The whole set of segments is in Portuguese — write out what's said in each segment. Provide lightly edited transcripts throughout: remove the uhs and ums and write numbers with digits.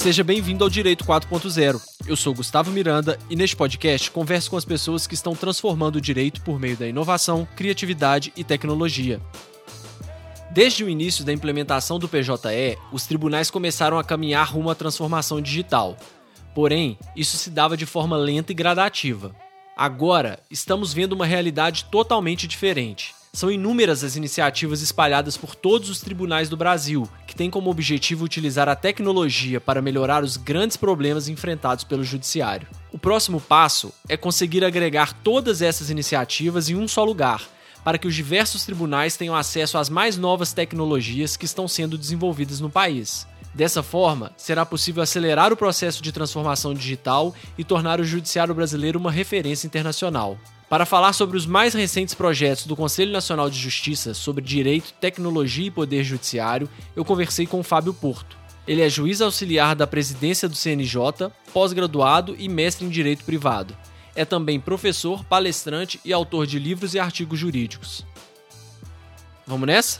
Seja bem-vindo ao Direito 4.0. Eu sou Gustavo Miranda e neste podcast converso com as pessoas que estão transformando o direito por meio da inovação, criatividade e tecnologia. Desde o início da implementação do PJE, os tribunais começaram a caminhar rumo à transformação digital. Porém, isso se dava de forma lenta e gradativa. Agora, estamos vendo uma realidade totalmente diferente. São inúmeras as iniciativas espalhadas por todos os tribunais do Brasil, que têm como objetivo utilizar a tecnologia para melhorar os grandes problemas enfrentados pelo judiciário. O próximo passo é conseguir agregar todas essas iniciativas em um só lugar, para que os diversos tribunais tenham acesso às mais novas tecnologias que estão sendo desenvolvidas no país. Dessa forma, será possível acelerar o processo de transformação digital e tornar o judiciário brasileiro uma referência internacional. Para falar sobre os mais recentes projetos do Conselho Nacional de Justiça sobre direito, tecnologia e poder judiciário, eu conversei com o Fábio Porto. Ele é juiz auxiliar da presidência do CNJ, pós-graduado e mestre em direito privado. É também professor, palestrante e autor de livros e artigos jurídicos. Vamos nessa?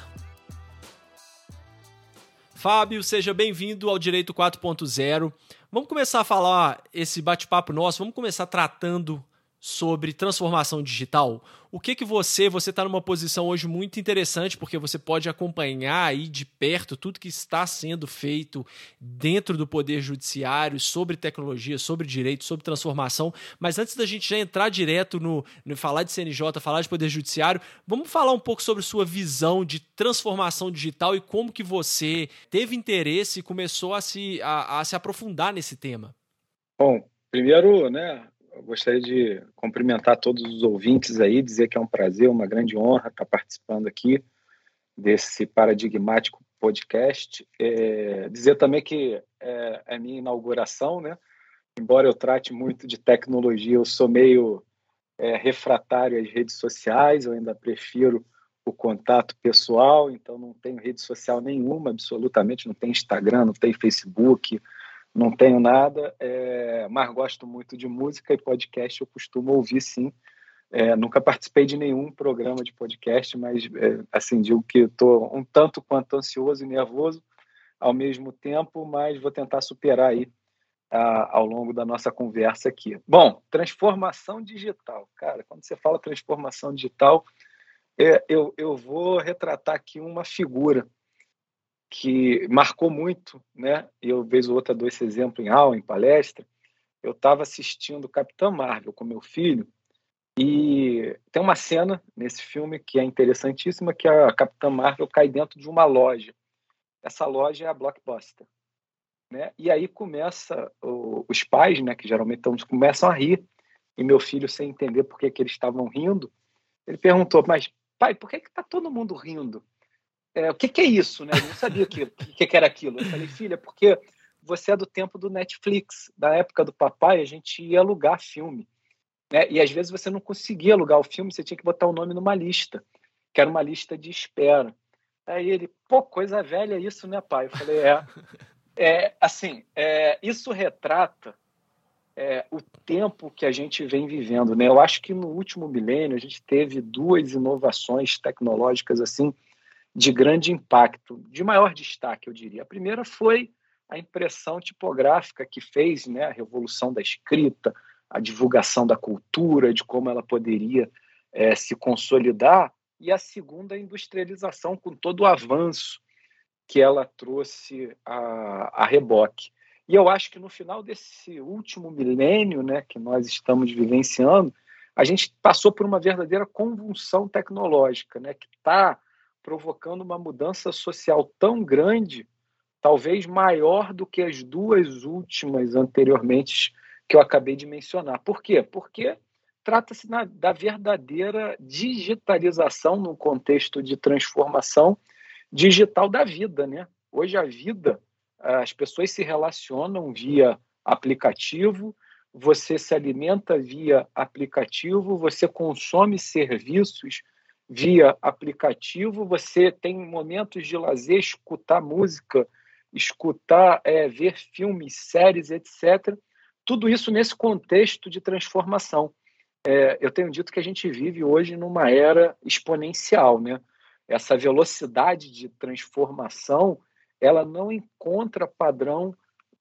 Fábio, seja bem-vindo ao Direito 4.0. Vamos começar a falar esse bate-papo nosso, vamos começar tratando sobre transformação digital. O que você está numa posição hoje muito interessante, porque você pode acompanhar aí de perto tudo que está sendo feito dentro do Poder Judiciário sobre tecnologia, sobre direito, sobre transformação. Mas antes da gente já entrar direto no falar de CNJ, falar de Poder Judiciário, vamos falar um pouco sobre sua visão de transformação digital e como que você teve interesse e começou a se aprofundar nesse tema. Bom, primeiro, eu gostaria de cumprimentar todos os ouvintes aí, dizer que é um prazer, uma grande honra estar participando aqui desse paradigmático podcast. Dizer também que é a minha inauguração, Embora eu trate muito de tecnologia, eu sou meio refratário às redes sociais, eu ainda prefiro o contato pessoal, então não tenho rede social nenhuma, absolutamente, não tenho Instagram, não tenho Facebook, não tenho nada, mas gosto muito de música e podcast eu costumo ouvir, sim. Nunca participei de nenhum programa de podcast, mas digo que estou um tanto quanto ansioso e nervoso ao mesmo tempo, mas vou tentar superar aí ao longo da nossa conversa aqui. Bom, transformação digital. Cara, quando você fala transformação digital, eu vou retratar aqui uma figura que marcou muito, Eu, vez ou outra, dou esse exemplo em aula, em palestra. Eu estava assistindo Capitã Marvel com meu filho e tem uma cena nesse filme que é interessantíssima, que a Capitã Marvel cai dentro de uma loja. Essa loja é a Blockbuster, E aí começa os pais, que geralmente começam a rir, e meu filho, sem entender por que eles estavam rindo, ele perguntou: mas pai, por que está todo mundo rindo? O que é isso, Eu não sabia o que era aquilo. Eu falei: filha, porque você é do tempo do Netflix, da época do papai, a gente ia alugar filme, E às vezes você não conseguia alugar o filme, você tinha que botar o nome numa lista, que era uma lista de espera. Aí ele: pô, coisa velha isso, pai? Eu falei: isso retrata o tempo que a gente vem vivendo, Eu acho que no último milênio a gente teve duas inovações tecnológicas assim de grande impacto, de maior destaque, eu diria. A primeira foi a impressão tipográfica, que fez a revolução da escrita, a divulgação da cultura, de como ela poderia se consolidar, e a segunda, a industrialização, com todo o avanço que ela trouxe a reboque. E eu acho que no final desse último milênio, que nós estamos vivenciando, a gente passou por uma verdadeira convulsão tecnológica, que está provocando uma mudança social tão grande, talvez maior do que as duas últimas anteriormente que eu acabei de mencionar. Por quê? Porque trata-se da verdadeira digitalização no contexto de transformação digital da vida, Hoje a vida, as pessoas se relacionam via aplicativo, você se alimenta via aplicativo, você consome serviços via aplicativo, você tem momentos de lazer, escutar música, ver filmes, séries, etc. Tudo isso nesse contexto de transformação. Eu tenho dito que a gente vive hoje numa era exponencial, Essa velocidade de transformação, ela não encontra padrão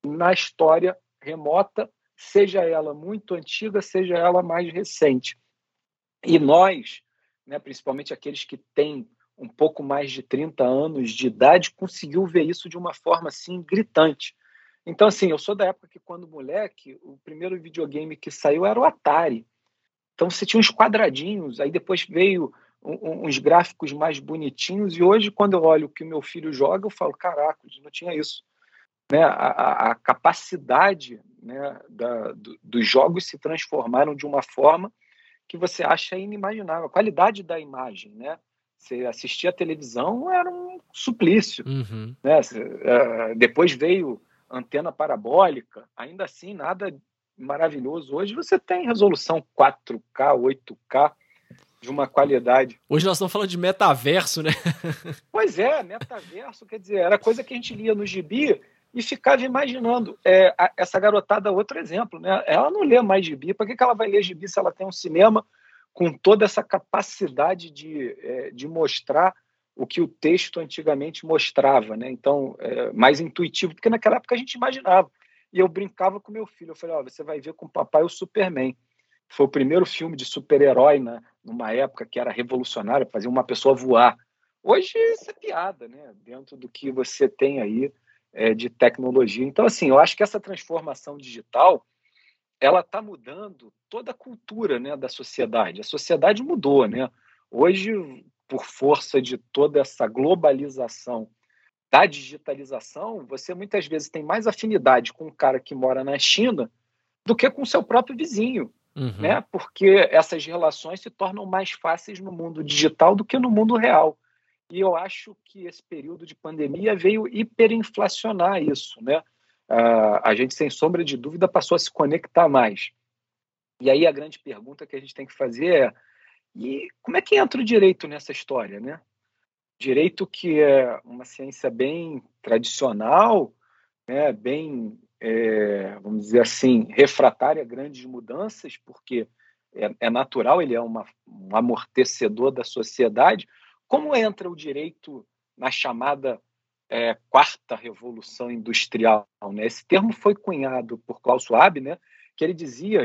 na história remota, seja ela muito antiga, seja ela mais recente. E nós, né, principalmente aqueles que têm um pouco mais de 30 anos de idade, conseguiu ver isso de uma forma assim gritante. Então, assim, eu sou da época que, quando moleque, o primeiro videogame que saiu era o Atari. Então, você tinha uns quadradinhos, aí depois veio uns gráficos mais bonitinhos, e hoje, quando eu olho o que o meu filho joga, eu falo, caraca, não tinha isso. Né? A capacidade, né, dos jogos se transformaram de uma forma que você acha inimaginável. A qualidade da imagem, né? Você assistir a televisão era um suplício. Uhum. Né? Depois veio antena parabólica, ainda assim, nada maravilhoso. Hoje você tem resolução 4K, 8K, de uma qualidade. Hoje nós estamos falando de metaverso, né? Pois é, metaverso, quer dizer, era coisa que a gente lia no gibi e ficava imaginando. Essa garotada, outro exemplo, né? Ela não lê mais gibi. Para que ela vai ler gibi se ela tem um cinema com toda essa capacidade de mostrar o que o texto antigamente mostrava, né? Então, mais intuitivo, porque naquela época a gente imaginava. E eu brincava com meu filho, eu falei, você vai ver com o papai o Superman. Foi o primeiro filme de super-herói, né? Numa época que era revolucionário, fazer uma pessoa voar. Hoje isso é piada, né? Dentro do que você tem aí de tecnologia. Então, assim, eu acho que essa transformação digital, ela está mudando toda a cultura, né, da sociedade. A sociedade mudou, né? Hoje, por força de toda essa globalização, da digitalização, você muitas vezes tem mais afinidade com um cara que mora na China do que com o seu próprio vizinho. Uhum. Né? Porque essas relações se tornam mais fáceis no mundo digital do que no mundo real. E eu acho que esse período de pandemia veio hiperinflacionar isso, né? A gente, sem sombra de dúvida, passou a se conectar mais. E aí a grande pergunta que a gente tem que fazer e como é que entra o direito nessa história, né? Direito, que é uma ciência bem tradicional, né? Bem, vamos dizer assim, refratária a grandes mudanças, porque é natural, ele é um amortecedor da sociedade. Como entra o direito na chamada quarta revolução industrial? Né? Esse termo foi cunhado por Klaus Schwab, né? Que ele dizia,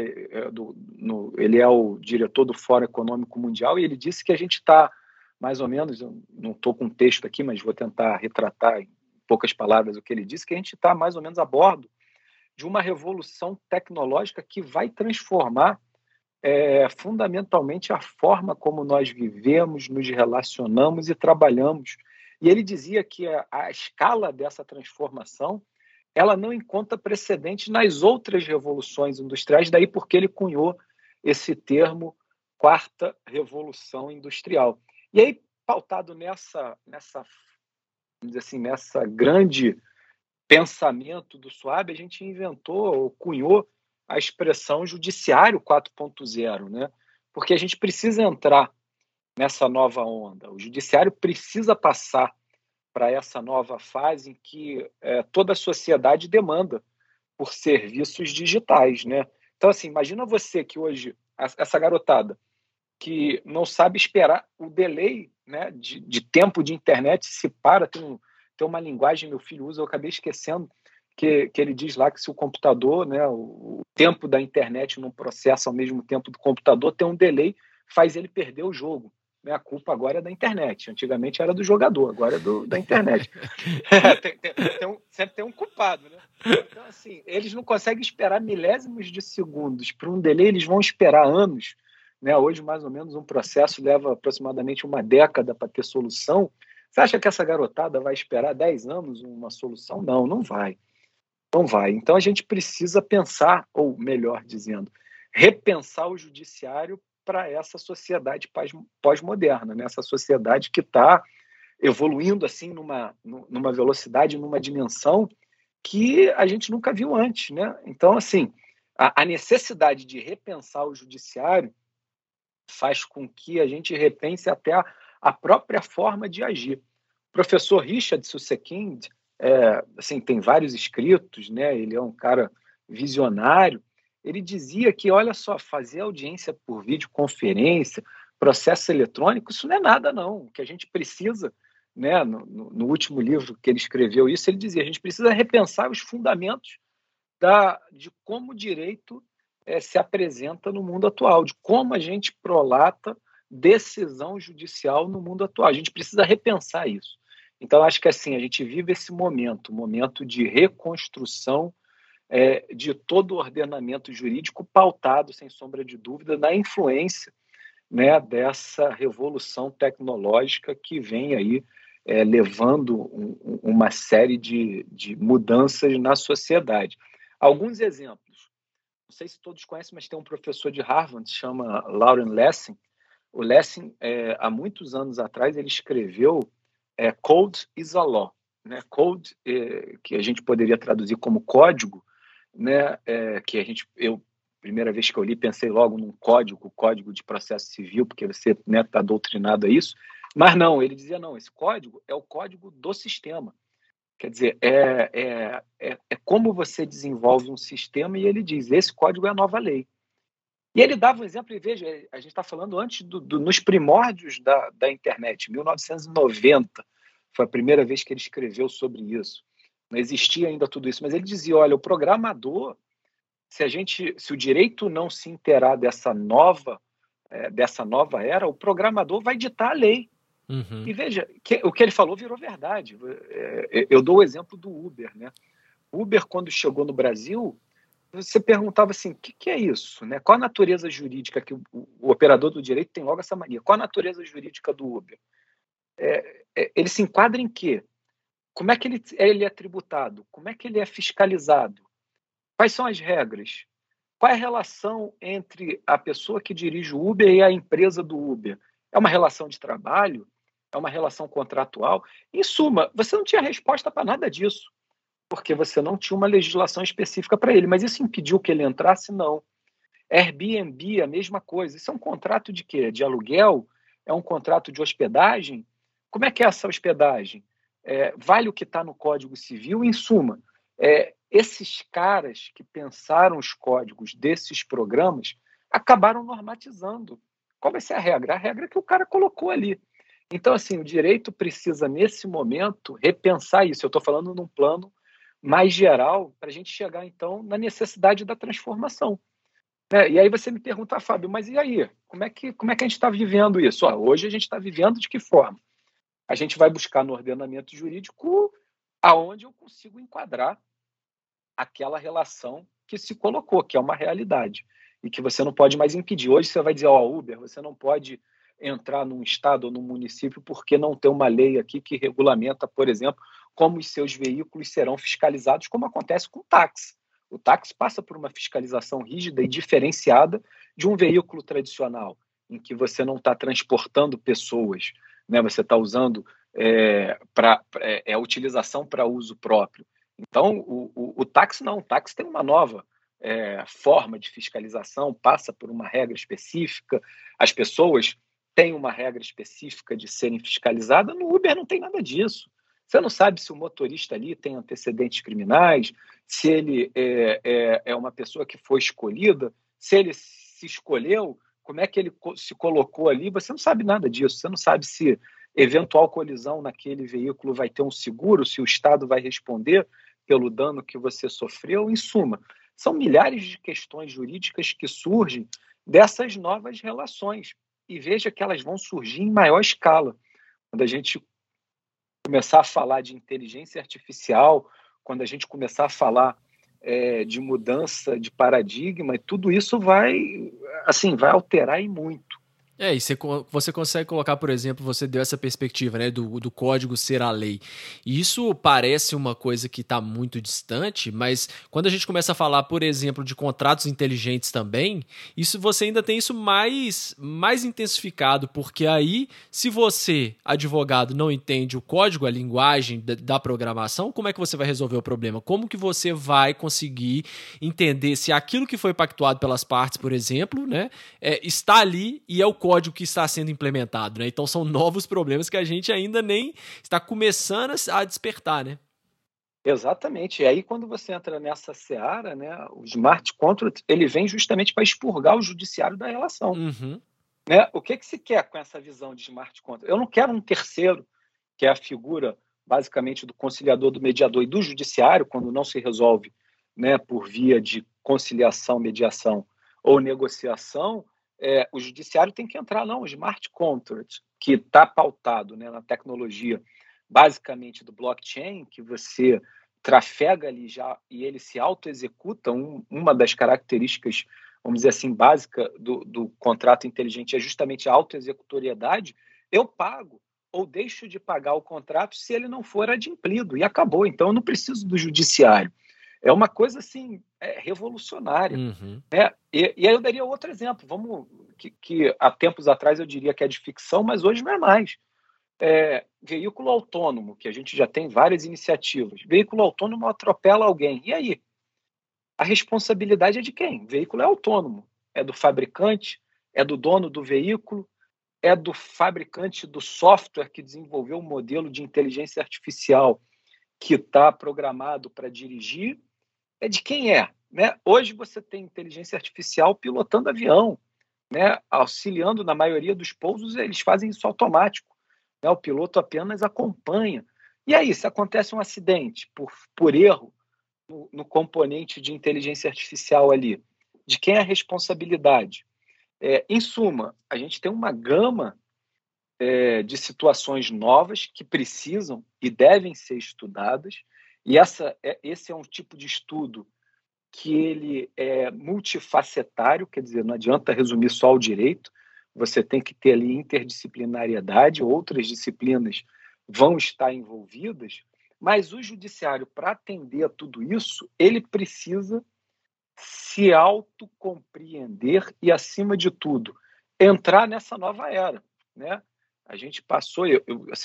ele é o diretor do Fórum Econômico Mundial, e ele disse que a gente está, mais ou menos, eu não estou com um texto aqui, mas vou tentar retratar em poucas palavras o que ele disse, que a gente está mais ou menos a bordo de uma revolução tecnológica que vai transformar fundamentalmente a forma como nós vivemos, nos relacionamos e trabalhamos. E ele dizia que a escala dessa transformação, ela não encontra precedente nas outras revoluções industriais, daí porque ele cunhou esse termo quarta revolução industrial. E aí, pautado nessa vamos dizer assim, nessa grande pensamento do Schwab, a gente inventou, ou cunhou, a expressão judiciário 4.0, né? Porque a gente precisa entrar nessa nova onda. O judiciário precisa passar para essa nova fase em que toda a sociedade demanda por serviços digitais, né? Então, assim, imagina você que hoje, essa garotada, que não sabe esperar o delay, né, de tempo de internet, se para, tem uma linguagem, meu filho usa, eu acabei esquecendo, que ele diz lá que se o computador, né, o tempo da internet não processa ao mesmo tempo do computador, tem um delay, faz ele perder o jogo. Né? A culpa agora é da internet. Antigamente era do jogador, agora é da internet. Sempre tem um culpado. Né? Então, assim, eles não conseguem esperar milésimos de segundos para um delay, eles vão esperar anos. Né? Hoje, mais ou menos, um processo leva aproximadamente uma década para ter solução. Você acha que essa garotada vai esperar 10 anos uma solução? Não, não vai. Não vai. Então, a gente precisa pensar, ou melhor dizendo, repensar o judiciário para essa sociedade pós-moderna, né? Essa sociedade que está evoluindo assim numa velocidade, numa dimensão que a gente nunca viu antes, né? Então, assim, a necessidade de repensar o judiciário faz com que a gente repense até a própria forma de agir. O professor Richard Susskind, assim, tem vários escritos, né? Ele é um cara visionário. Ele dizia que, olha só, fazer audiência por videoconferência, processo eletrônico, isso não é nada, não. O que a gente precisa, né? No último livro que ele escreveu isso, ele dizia, a gente precisa repensar os fundamentos de como o direito se apresenta no mundo atual, de como a gente prolata decisão judicial no mundo atual. A gente precisa repensar isso. Então, acho que assim, a gente vive esse momento de reconstrução de todo o ordenamento jurídico pautado, sem sombra de dúvida, na influência, né, dessa revolução tecnológica que vem aí levando uma série de mudanças na sociedade. Alguns exemplos. Não sei se todos conhecem, mas tem um professor de Harvard que se chama Lauren Lessig. O Lessig, há muitos anos atrás, ele escreveu Code is a Law, né? Code, que a gente poderia traduzir como código, né? Primeira vez que eu li, pensei logo num código de processo civil, porque você está doutrinado a isso. Mas não, ele dizia, não, esse código é o código do sistema. Quer dizer, é como você desenvolve um sistema, e ele diz, esse código é a nova lei. E ele dava um exemplo, e veja, a gente está falando antes nos primórdios da internet, 1990, foi a primeira vez que ele escreveu sobre isso. Não existia ainda tudo isso, mas ele dizia, olha, o programador, se o direito não se inteirar dessa nova era, o programador vai ditar a lei. Uhum. E veja, o que ele falou virou verdade. Eu dou o exemplo do Uber, né? O Uber, quando chegou no Brasil, você perguntava assim, o que é isso? Né? Qual a natureza jurídica que o operador do direito tem logo essa mania? Qual a natureza jurídica do Uber? Ele se enquadra em quê? Como é que ele é tributado? Como é que ele é fiscalizado? Quais são as regras? Qual é a relação entre a pessoa que dirige o Uber e a empresa do Uber? É uma relação de trabalho? É uma relação contratual? Em suma, você não tinha resposta para nada disso, porque você não tinha uma legislação específica para ele. Mas isso impediu que ele entrasse? Não. Airbnb, a mesma coisa. Isso é um contrato de quê? De aluguel? É um contrato de hospedagem? Como é que é essa hospedagem? Vale o que está no Código Civil? Em suma, esses caras que pensaram os códigos desses programas acabaram normatizando. Qual vai ser a regra? A regra que o cara colocou ali. Então, assim, o direito precisa, nesse momento, repensar isso. Eu estou falando num plano mais geral para a gente chegar, então, na necessidade da transformação. E aí você me pergunta, Fábio, mas e aí? Como é que a gente está vivendo isso? Hoje a gente está vivendo de que forma? A gente vai buscar no ordenamento jurídico aonde eu consigo enquadrar aquela relação que se colocou, que é uma realidade, e que você não pode mais impedir. Hoje você vai dizer, Uber, você não pode entrar num estado ou num município porque não tem uma lei aqui que regulamenta, por exemplo, como os seus veículos serão fiscalizados, como acontece com o táxi. O táxi passa por uma fiscalização rígida e diferenciada de um veículo tradicional, em que você não está transportando pessoas, né? Você está usando a utilização para uso próprio. Então, o táxi não. O táxi tem uma nova forma de fiscalização, passa por uma regra específica, as pessoas têm uma regra específica de serem fiscalizadas. No Uber não tem nada disso. Você não sabe se o motorista ali tem antecedentes criminais, se ele é uma pessoa que foi escolhida, se ele se escolheu, como é que ele se colocou ali. Você não sabe nada disso. Você não sabe se eventual colisão naquele veículo vai ter um seguro, se o Estado vai responder pelo dano que você sofreu. Em suma, são milhares de questões jurídicas que surgem dessas novas relações. E veja que elas vão surgir em maior escala. Quando a gente começar a falar de inteligência artificial, quando a gente começar a falar de mudança de paradigma, e tudo isso vai alterar e muito. E você consegue colocar, por exemplo, você deu essa perspectiva, né, do código ser a lei. E isso parece uma coisa que está muito distante, mas quando a gente começa a falar, por exemplo, de contratos inteligentes também, você ainda tem isso mais intensificado, porque aí, se você, advogado, não entende o código, a linguagem da programação, como é que você vai resolver o problema? Como que você vai conseguir entender se aquilo que foi pactuado pelas partes, por exemplo, né, está ali e é o código que está sendo implementado, né? Então são novos problemas que a gente ainda nem está começando a despertar, né? Exatamente. E aí quando você entra nessa seara, né, o smart contract, ele vem justamente para expurgar o judiciário da relação. Uhum. Né? O que se quer com essa visão de smart contract? Eu não quero um terceiro, que é a figura basicamente do conciliador, do mediador e do judiciário, quando não se resolve, né, por via de conciliação, mediação ou negociação, o judiciário tem que entrar, não, o smart contract, que está pautado, né, na tecnologia basicamente do blockchain, que você trafega ali já e ele se auto-executa. Uma das características, vamos dizer assim, básica do contrato inteligente é justamente a auto-executoriedade. Eu pago ou deixo de pagar o contrato se ele não for adimplido, e acabou. Então, eu não preciso do judiciário. É uma coisa assim, revolucionária. Uhum. Né? E aí eu daria outro exemplo, que há tempos atrás eu diria que é de ficção, mas hoje não é mais. Veículo autônomo, que a gente já tem várias iniciativas. Veículo autônomo atropela alguém. E aí? A responsabilidade é de quem? O veículo é autônomo. É do fabricante? É do dono do veículo? É do fabricante do software que desenvolveu um modelo de inteligência artificial que está programado para dirigir? É de quem é? Né? Hoje você tem inteligência artificial pilotando avião, né? Auxiliando na maioria dos pousos, eles fazem isso automático. Né? O piloto apenas acompanha. E aí, se acontece um acidente por erro no componente de inteligência artificial ali, de quem é a responsabilidade? Em suma, a gente tem uma gama de situações novas que precisam e devem ser estudadas, e esse é um tipo de estudo que ele é multifacetário, quer dizer, não adianta resumir só ao direito, você tem que ter ali interdisciplinariedade, outras disciplinas vão estar envolvidas, mas o judiciário, para atender a tudo isso, ele precisa se autocompreender e, acima de tudo, entrar nessa nova era, né? A gente passou, eu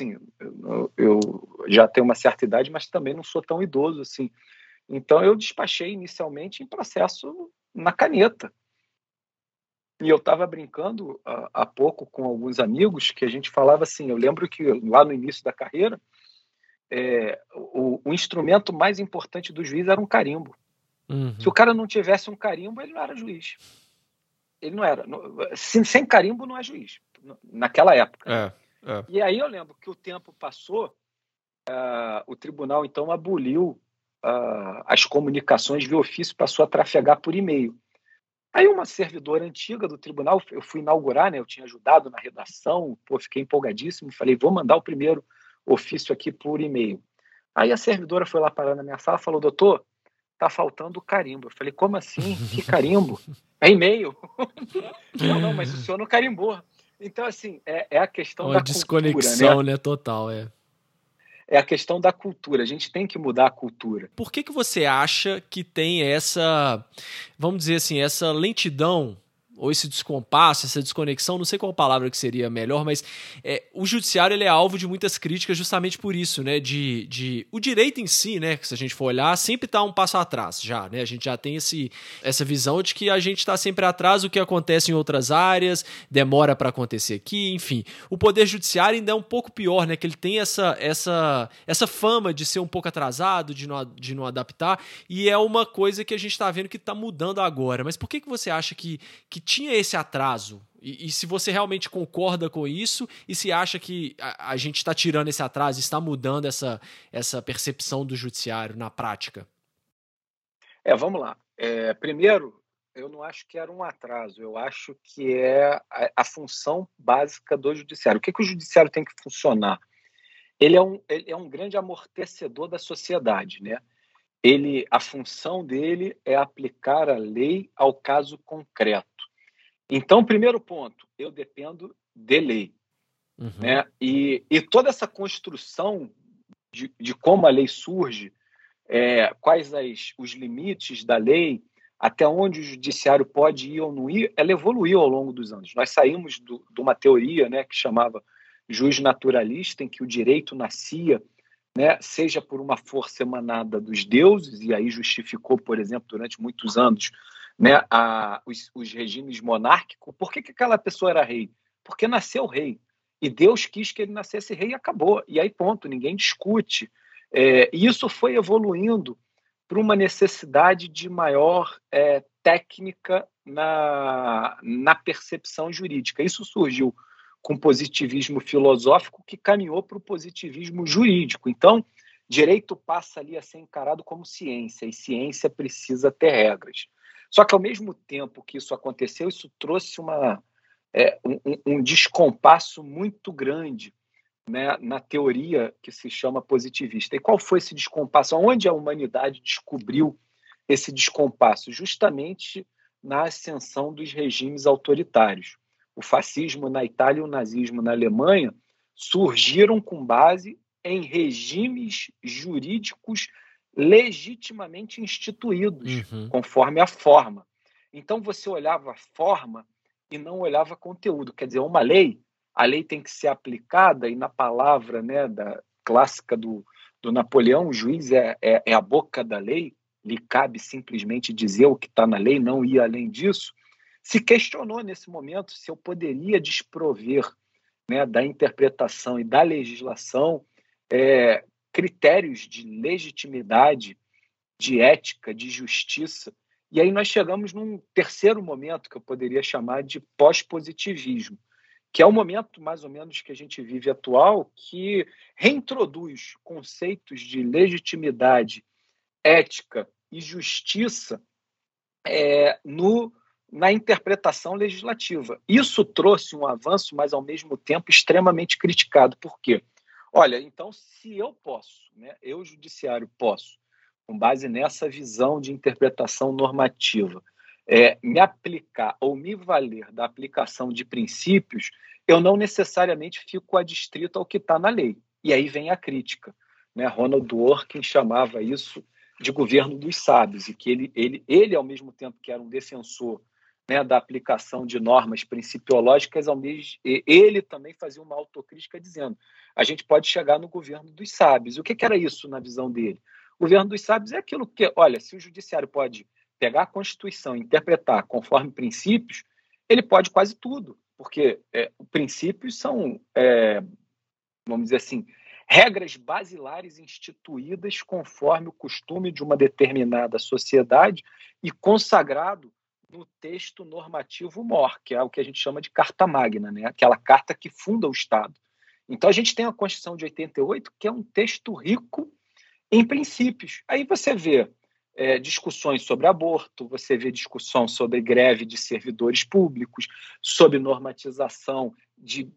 já tenho uma certa idade, mas também não sou tão idoso assim. Então, eu despachei inicialmente em processo na caneta. E eu estava brincando há pouco com alguns amigos que a gente falava assim, eu lembro que lá no início da carreira, o instrumento mais importante do juiz era um carimbo. Uhum. Se o cara não tivesse um carimbo, ele não era juiz. Ele não era. Sem carimbo não é juiz, naquela época. Né? E aí eu lembro que o tempo passou, o tribunal então aboliu as comunicações via ofício, passou a trafegar por e-mail. Aí uma servidora antiga do tribunal, eu fui inaugurar, né? Eu tinha ajudado na redação, fiquei empolgadíssimo, falei, vou mandar o primeiro ofício aqui por e-mail. Aí a servidora foi lá parar na minha sala e falou, doutor, tá faltando o carimbo. Eu falei, como assim? Que carimbo? É e-mail. Não, mas o senhor não carimbou. Então, assim, é a questão da desconexão, cultura, né? Total, É a questão da cultura. A gente tem que mudar a cultura. Por que você acha que tem essa, vamos dizer assim, essa lentidão, ou esse descompasso, essa desconexão, não sei qual palavra que seria melhor, mas o judiciário ele é alvo de muitas críticas justamente por isso, né? O direito em si, né? Que se a gente for olhar, sempre está um passo atrás já, né? A gente já tem essa visão de que a gente está sempre atrás do que acontece em outras áreas, demora para acontecer aqui, enfim. O poder judiciário ainda é um pouco pior, né? Que ele tem essa fama de ser um pouco atrasado, de não adaptar, e é uma coisa que a gente está vendo que está mudando agora. Mas por que você acha que tinha esse atraso? E se você realmente concorda com isso, e se acha que a gente está tirando esse atraso, está mudando essa percepção do judiciário na prática? Vamos lá. Primeiro, eu não acho que era um atraso, eu acho que é a função básica do judiciário. O que o judiciário tem que funcionar? Ele é um grande amortecedor da sociedade, né? A função dele é aplicar a lei ao caso concreto. Então, primeiro ponto, eu dependo de lei. Uhum. Né? E toda essa construção de como a lei surge, quais os limites da lei, até onde o judiciário pode ir ou não ir, ela evoluiu ao longo dos anos. Nós saímos de uma teoria, né, que chamava jus naturalista, em que o direito nascia, né, seja por uma força emanada dos deuses, e aí justificou, por exemplo, durante muitos anos, né, os regimes monárquicos. Por que aquela pessoa era rei? Porque nasceu rei. E Deus quis que ele nascesse rei e acabou. E aí, ponto, ninguém discute. E isso foi evoluindo para uma necessidade de maior técnica na percepção jurídica. Isso surgiu com positivismo filosófico que caminhou para o positivismo jurídico. Então, Direito passa ali a ser encarado como ciência, e ciência precisa ter regras. Só que, ao mesmo tempo que isso aconteceu, isso trouxe um descompasso muito grande, né, na teoria que se chama positivista. E qual foi esse descompasso? Onde a humanidade descobriu esse descompasso? Justamente na ascensão dos regimes autoritários. O fascismo na Itália e o nazismo na Alemanha surgiram com base em regimes jurídicos legitimamente instituídos, conforme a forma. Então, você olhava a forma e não olhava conteúdo. Quer dizer, uma lei, a lei tem que ser aplicada, e na palavra, né, clássica do Napoleão, o juiz é a boca da lei, lhe cabe simplesmente dizer o que está na lei, não ir além disso. Se questionou nesse momento se eu poderia desprover, né, da interpretação e da legislação critérios de legitimidade, de ética, de justiça. E aí nós chegamos num terceiro momento que eu poderia chamar de pós-positivismo, que é o momento mais ou menos que a gente vive atual, que reintroduz conceitos de legitimidade, ética e justiça na interpretação legislativa. Isso trouxe um avanço, mas, ao mesmo tempo, extremamente criticado. Por quê? Olha, então, se eu posso, né, eu, judiciário, posso, com base nessa visão de interpretação normativa, me aplicar ou me valer da aplicação de princípios, eu não necessariamente fico adstrito ao que está na lei. E aí vem a crítica, né? Ronald Dworkin chamava isso de governo dos sábios, e que ele, ao mesmo tempo que era um defensor, né, da aplicação de normas principiológicas, ele também fazia uma autocrítica dizendo: a gente pode chegar no governo dos sábios. O que era isso na visão dele? O governo dos sábios é aquilo que, olha, se o judiciário pode pegar a Constituição e interpretar conforme princípios, ele pode quase tudo, porque princípios são, vamos dizer assim, regras basilares instituídas conforme o costume de uma determinada sociedade e consagrado no texto normativo mor, que é o que a gente chama de Carta Magna, né? Aquela carta que funda o Estado. Então, a gente tem a Constituição de 88, que é um texto rico em princípios. Aí você vê discussões sobre aborto, você vê discussão sobre greve de servidores públicos, sobre normatização de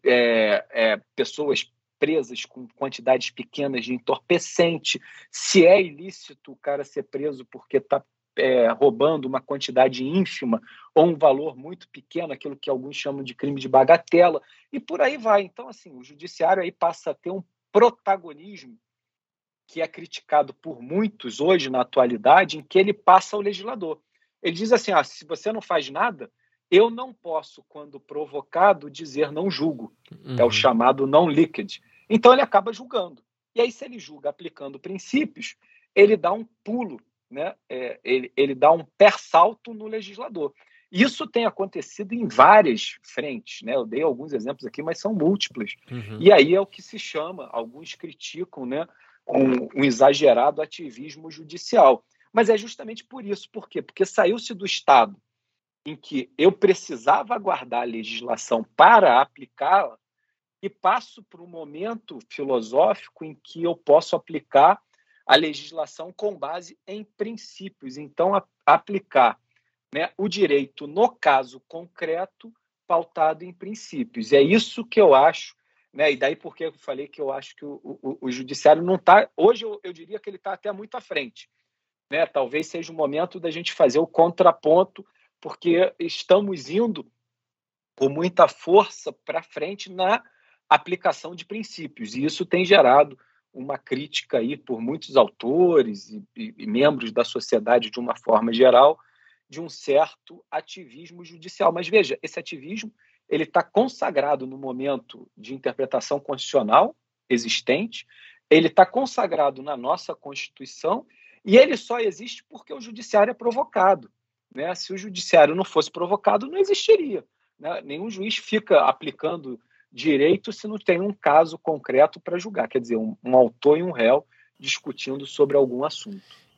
pessoas presas com quantidades pequenas de entorpecente, se é ilícito o cara ser preso porque está roubando uma quantidade ínfima ou um valor muito pequeno, aquilo que alguns chamam de crime de bagatela, e por aí vai. Então, assim, o judiciário aí passa a ter um protagonismo que é criticado por muitos hoje, na atualidade, em que ele passa ao legislador. Ele diz assim: se você não faz nada, eu não posso, quando provocado, dizer não julgo. É o chamado non licet. Então, ele acaba julgando. E aí, se ele julga aplicando princípios, ele dá um pulo, né? Ele dá um persalto no legislador. Isso tem acontecido em várias frentes, né? Eu dei alguns exemplos aqui, mas são múltiplos. E aí é o que se chama, alguns criticam, né, um exagerado ativismo judicial. Mas é justamente por isso. Por quê? Porque saiu-se do Estado em que eu precisava aguardar a legislação para aplicá-la e passo para um momento filosófico em que eu posso aplicar a legislação com base em princípios. Então, aplicar, né, o direito no caso concreto pautado em princípios. E é isso que eu acho, né, e daí porque eu falei que eu acho que o judiciário não está... Hoje eu diria que ele está até muito à frente, né? Talvez seja o momento da gente fazer o contraponto, porque estamos indo com muita força para frente na aplicação de princípios, e isso tem gerado uma crítica aí por muitos autores e membros da sociedade de uma forma geral, de um certo ativismo judicial. Mas veja, esse ativismo ele está consagrado no momento de interpretação constitucional existente, ele está consagrado na nossa Constituição, e ele só existe porque o judiciário é provocado, né? Se o judiciário não fosse provocado, não existiria, né? Nenhum juiz fica aplicando direito se não tem um caso concreto para julgar, quer dizer, um autor e um réu discutindo sobre algum assunto.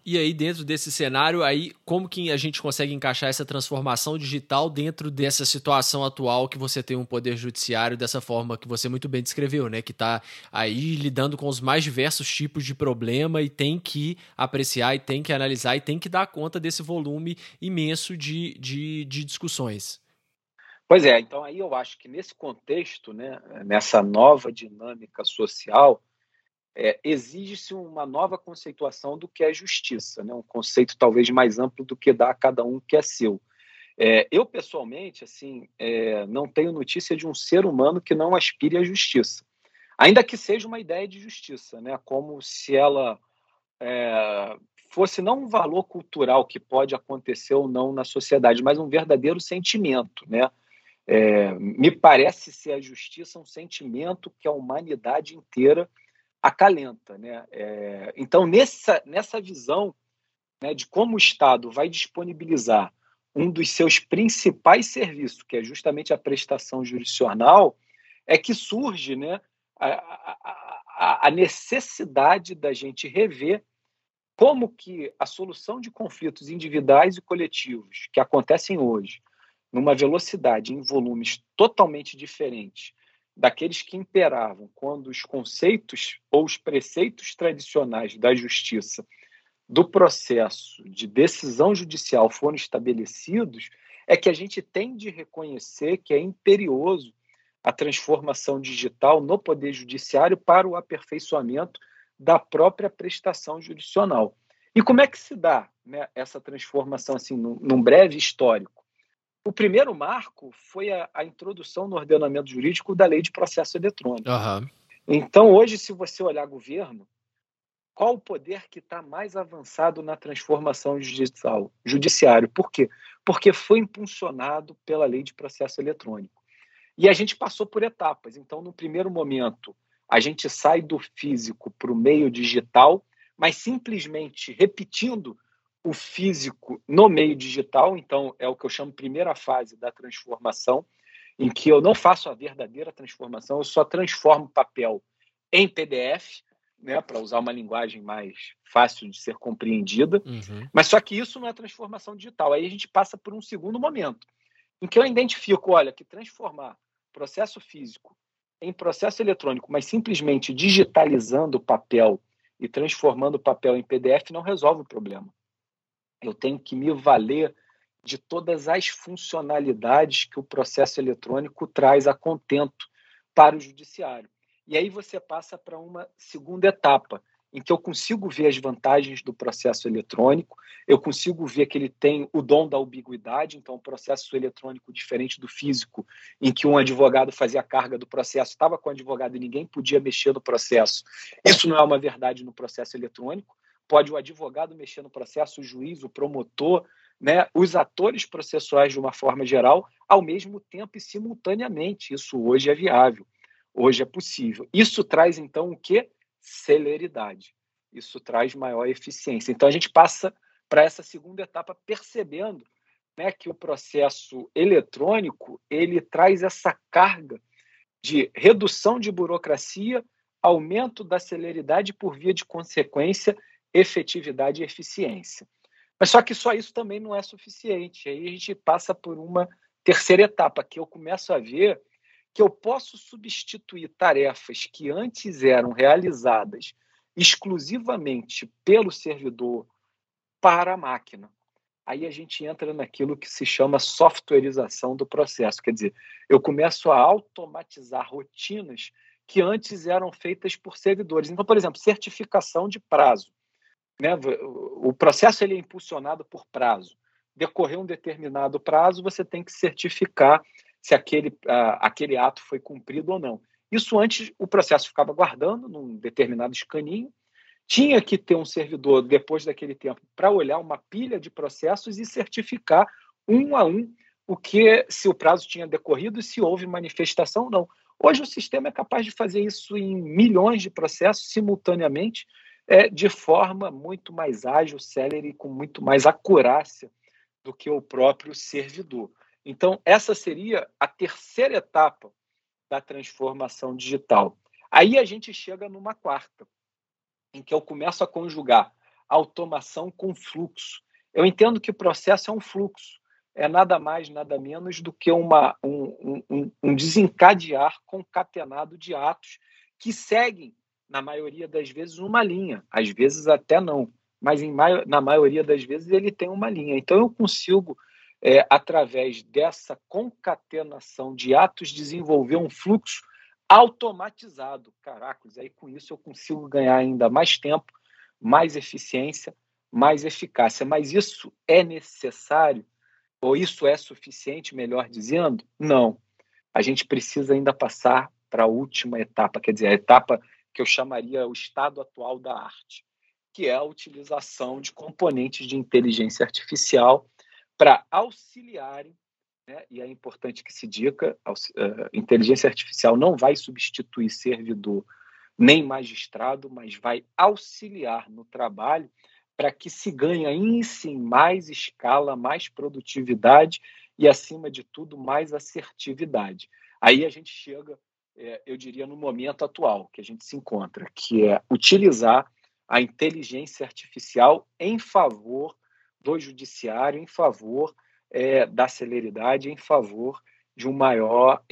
E aí, dentro desse cenário, aí como que a gente consegue encaixar essa transformação digital dentro dessa situação atual que você tem um poder judiciário dessa forma que você muito bem descreveu, né? Que está aí lidando com os mais diversos tipos de problema e tem que apreciar, e tem que analisar, e tem que dar conta desse volume imenso de discussões. Pois é, então aí eu acho que nesse contexto, né, nessa nova dinâmica social, exige-se uma nova conceituação do que é justiça, né? Um conceito talvez mais amplo do que dar a cada um que é seu. Eu, pessoalmente, assim, não tenho notícia de um ser humano que não aspire à justiça, ainda que seja uma ideia de justiça, né? Como se ela fosse não um valor cultural que pode acontecer ou não na sociedade, mas um verdadeiro sentimento, né? Me parece ser a justiça um sentimento que a humanidade inteira acalenta, né? Então, nessa visão, né, de como o Estado vai disponibilizar um dos seus principais serviços, que é justamente a prestação jurisdicional, é que surge, né, a necessidade da gente rever como que a solução de conflitos individuais e coletivos que acontecem hoje, numa velocidade e em volumes totalmente diferentes daqueles que imperavam quando os conceitos ou os preceitos tradicionais da justiça, do processo de decisão judicial foram estabelecidos, é que a gente tem de reconhecer que é imperioso a transformação digital no Poder Judiciário para o aperfeiçoamento da própria prestação jurisdicional. E como é que se dá, né, essa transformação assim, num breve histórico? O primeiro marco foi a introdução no ordenamento jurídico da Lei de Processo Eletrônico. Uhum. Então, hoje, se você olhar governo, qual o poder que está mais avançado na transformação judiciário? Por quê? Porque foi impulsionado pela Lei de Processo Eletrônico. E a gente passou por etapas. Então, no primeiro momento, a gente sai do físico para o meio digital, mas simplesmente repetindo o físico no meio digital. Então, é o que eu chamo de primeira fase da transformação, em que eu não faço a verdadeira transformação, eu só transformo papel em PDF, né, para usar uma linguagem mais fácil de ser compreendida. Uhum. Mas só que isso não é transformação digital. Aí a gente passa por um segundo momento, em que eu identifico, olha, que transformar processo físico em processo eletrônico, mas simplesmente digitalizando o papel e transformando o papel em PDF não resolve o problema. Eu tenho que me valer de todas as funcionalidades que o processo eletrônico traz a contento para o judiciário. E aí você passa para uma segunda etapa, em que eu consigo ver as vantagens do processo eletrônico, eu consigo ver que ele tem o dom da ambiguidade, então o processo eletrônico diferente do físico, em que um advogado fazia a carga do processo, estava com o advogado e ninguém podia mexer no processo. Isso não é uma verdade no processo eletrônico. Pode o advogado mexer no processo, o juiz, o promotor, né, os atores processuais de uma forma geral, ao mesmo tempo e simultaneamente. Isso hoje é viável, hoje é possível. Isso traz, então, o quê? Celeridade. Isso traz maior eficiência. Então, a gente passa para essa segunda etapa percebendo, né, que o processo eletrônico ele traz essa carga de redução de burocracia, aumento da celeridade por via de consequência, efetividade e eficiência. Mas só que só isso também não é suficiente. Aí a gente passa por uma terceira etapa, que eu começo a ver que eu posso substituir tarefas que antes eram realizadas exclusivamente pelo servidor para a máquina. Aí a gente entra naquilo que se chama softwareização do processo. Quer dizer, eu começo a automatizar rotinas que antes eram feitas por servidores. Então, por exemplo, certificação de prazo. Né? O processo ele é impulsionado por prazo. Decorreu um determinado prazo, você tem que certificar se aquele ato foi cumprido ou não. Isso antes, o processo ficava guardando num determinado escaninho, tinha que ter um servidor, depois daquele tempo, para olhar uma pilha de processos e certificar um a um se o prazo tinha decorrido e se houve manifestação ou não. Hoje o sistema é capaz de fazer isso em milhões de processos simultaneamente, de forma muito mais ágil, célere e com muito mais acurácia do que o próprio servidor. Então, essa seria a terceira etapa da transformação digital. Aí a gente chega numa quarta, em que eu começo a conjugar automação com fluxo. Eu entendo que o processo é um fluxo, é nada mais, nada menos do que um desencadear concatenado de atos que seguem, na maioria das vezes, uma linha, às vezes até não, mas na maioria das vezes ele tem uma linha. Então eu consigo, através dessa concatenação de atos, desenvolver um fluxo automatizado. Caracos, aí com isso eu consigo ganhar ainda mais tempo, mais eficiência, mais eficácia. Mas isso é necessário, ou isso é suficiente, melhor dizendo? Não. A gente precisa ainda passar para a última etapa, quer dizer, a etapa que eu chamaria o estado atual da arte, que é a utilização de componentes de inteligência artificial para auxiliarem, né? E é importante que se diga, inteligência artificial não vai substituir servidor nem magistrado, mas vai auxiliar no trabalho para que se ganhe aí sim mais escala, mais produtividade e, acima de tudo, mais assertividade. Aí a gente chega, eu diria, no momento atual que a gente se encontra, que é utilizar a inteligência artificial em favor do judiciário, em favor da celeridade, em favor de uma maior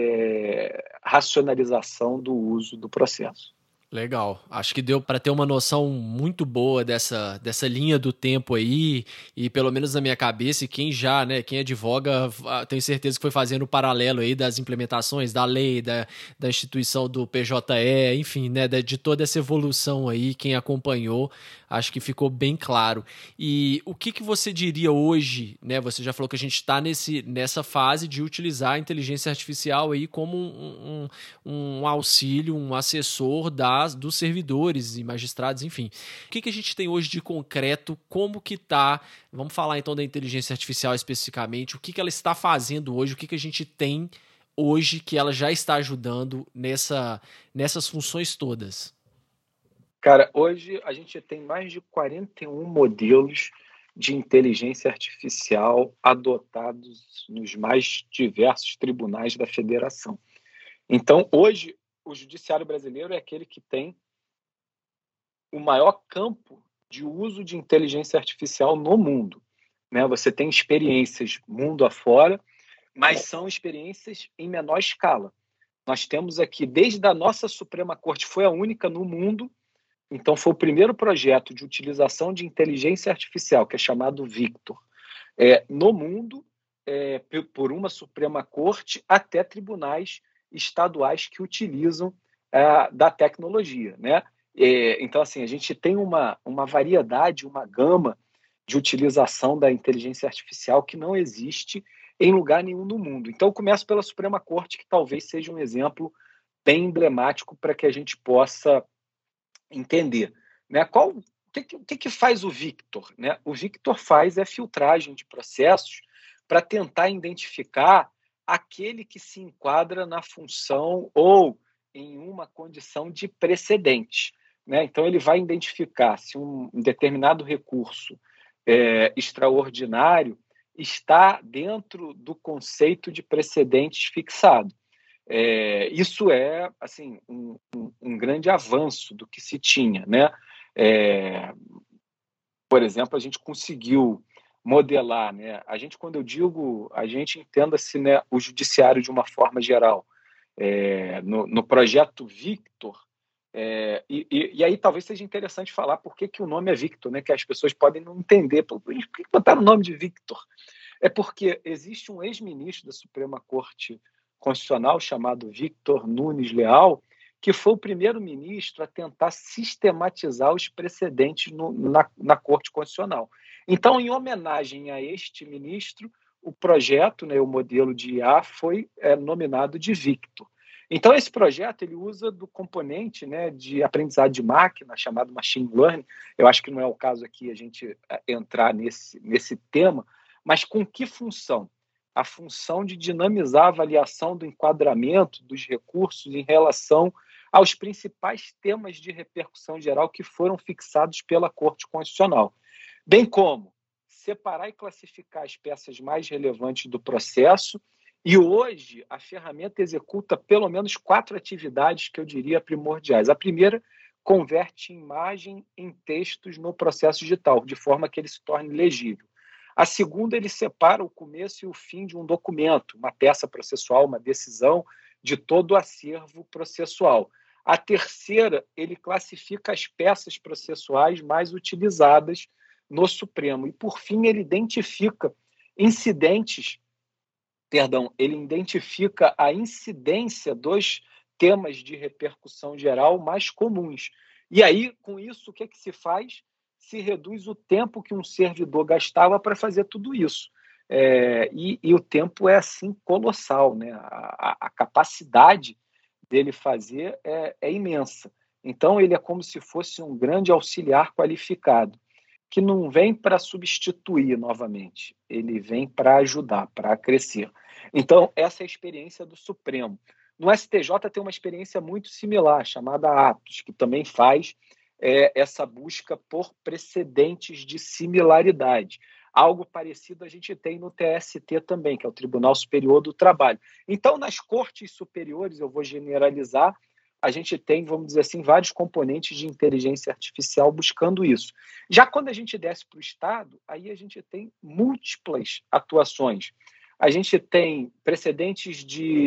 racionalização do uso do processo. Legal. Acho que deu para ter uma noção muito boa dessa linha do tempo aí, e pelo menos na minha cabeça, e quem advoga, tenho certeza que foi fazendo o paralelo aí das implementações da lei, da instituição do PJE, enfim, né, de toda essa evolução aí, quem acompanhou, acho que ficou bem claro. E o que você diria hoje, né, você já falou que a gente está nessa fase de utilizar a inteligência artificial aí como um auxílio, um assessor dos servidores e magistrados, enfim. O que a gente tem hoje de concreto? Como que está? Vamos falar então da inteligência artificial especificamente. O que ela está fazendo hoje? O que a gente tem hoje que ela já está ajudando nessas funções todas? Cara, hoje a gente tem mais de 41 modelos de inteligência artificial adotados nos mais diversos tribunais da federação. Então, hoje, o judiciário brasileiro é aquele que tem o maior campo de uso de inteligência artificial no mundo, né? Você tem experiências mundo afora, mas são experiências em menor escala. Nós temos aqui, desde a nossa Suprema Corte, foi a única no mundo, então foi o primeiro projeto de utilização de inteligência artificial, que é chamado Victor, no mundo, por uma Suprema Corte, até tribunais estaduais que utilizam da tecnologia, né? Então, assim, a gente tem uma variedade, uma gama de utilização da inteligência artificial que não existe em lugar nenhum do mundo. Então, eu começo pela Suprema Corte, que talvez seja um exemplo bem emblemático para que a gente possa entender, né? O que faz o Victor, né? O Victor faz filtragem de processos para tentar identificar aquele que se enquadra na função ou em uma condição de precedente, né? Então, ele vai identificar se um determinado recurso extraordinário está dentro do conceito de precedentes fixado. Isso é assim, um grande avanço do que se tinha, né? Por exemplo, a gente conseguiu modelar, né? Quando eu digo, a gente entenda-se, né, o judiciário de uma forma geral. No projeto Victor, e aí talvez seja interessante falar por que o nome é Victor, né? Que as pessoas podem não entender. Por que botaram o nome de Victor? É porque existe um ex-ministro da Suprema Corte Constitucional chamado Victor Nunes Leal, que foi o primeiro ministro a tentar sistematizar os precedentes na Corte Constitucional. Então, em homenagem a este ministro, o projeto, né, o modelo de IA, foi nominado de Victor. Então, esse projeto ele usa do componente, né, de aprendizado de máquina, chamado machine learning. Eu acho que não é o caso aqui a gente entrar nesse tema, mas com que função? A função de dinamizar a avaliação do enquadramento dos recursos em relação aos principais temas de repercussão geral que foram fixados pela Corte Constitucional, bem como separar e classificar as peças mais relevantes do processo. E hoje a ferramenta executa pelo menos 4 atividades que eu diria primordiais. A primeira, converte imagem em textos no processo digital, de forma que ele se torne legível. A segunda, ele separa o começo e o fim de um documento, uma peça processual, uma decisão, de todo o acervo processual. A terceira, ele classifica as peças processuais mais utilizadas no Supremo. E, por fim, ele identifica ele identifica a incidência dos temas de repercussão geral mais comuns. E aí, com isso, o que se faz? Se reduz o tempo que um servidor gastava para fazer tudo isso. E o tempo é, assim, colossal, né? A capacidade dele fazer é imensa. Então, ele é como se fosse um grande auxiliar qualificado, que não vem para substituir novamente, ele vem para ajudar, para crescer. Então, essa é a experiência do Supremo. No STJ tem uma experiência muito similar, chamada Atos, que também faz essa busca por precedentes de similaridade. Algo parecido a gente tem no TST também, que é o Tribunal Superior do Trabalho. Então, nas cortes superiores, eu vou generalizar, a gente tem, vamos dizer assim, vários componentes de inteligência artificial buscando isso. Já quando a gente desce para o Estado, aí a gente tem múltiplas atuações. A gente tem precedentes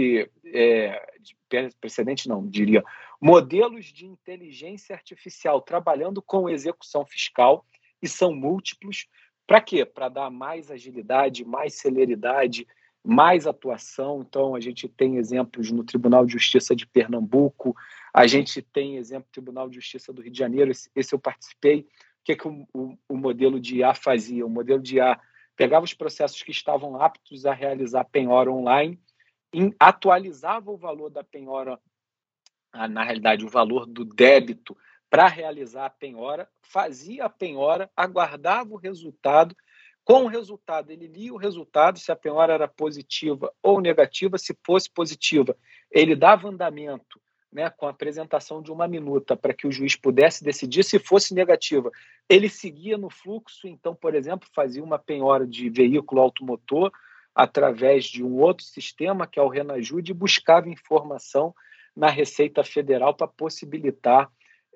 modelos de inteligência artificial trabalhando com execução fiscal, e são múltiplos. Para quê? Para dar mais agilidade, mais celeridade, mais atuação. Então, a gente tem exemplos no Tribunal de Justiça de Pernambuco, a gente tem exemplo no Tribunal de Justiça do Rio de Janeiro, esse eu participei. O que o modelo de IA fazia? O modelo de IA pegava os processos que estavam aptos a realizar penhora online, atualizava o valor da penhora, na realidade, o valor do débito para realizar a penhora, fazia a penhora, aguardava o resultado. Com o resultado, ele lia o resultado, se a penhora era positiva ou negativa. Se fosse positiva, ele dava andamento, né, com a apresentação de uma minuta para que o juiz pudesse decidir. Se fosse negativa, ele seguia no fluxo. Então, por exemplo, fazia uma penhora de veículo automotor através de um outro sistema, que é o Renajude, e buscava informação na Receita Federal para possibilitar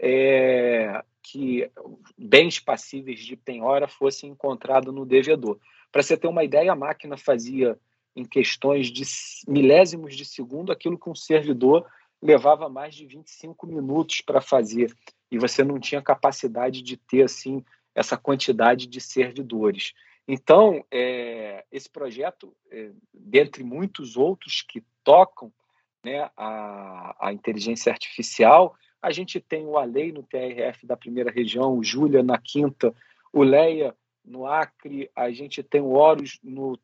que bens passíveis de penhora fossem encontrados no devedor. Para você ter uma ideia, a máquina fazia, em questões de milésimos de segundo, aquilo que um servidor levava mais de 25 minutos para fazer, e você não tinha capacidade de ter assim essa quantidade de servidores. Então, esse projeto, dentre muitos outros que tocam, né, a inteligência artificial, a gente tem o ALEI no TRF da primeira região, o Júlia na quinta, o LEIA no Acre, a gente tem o Horus no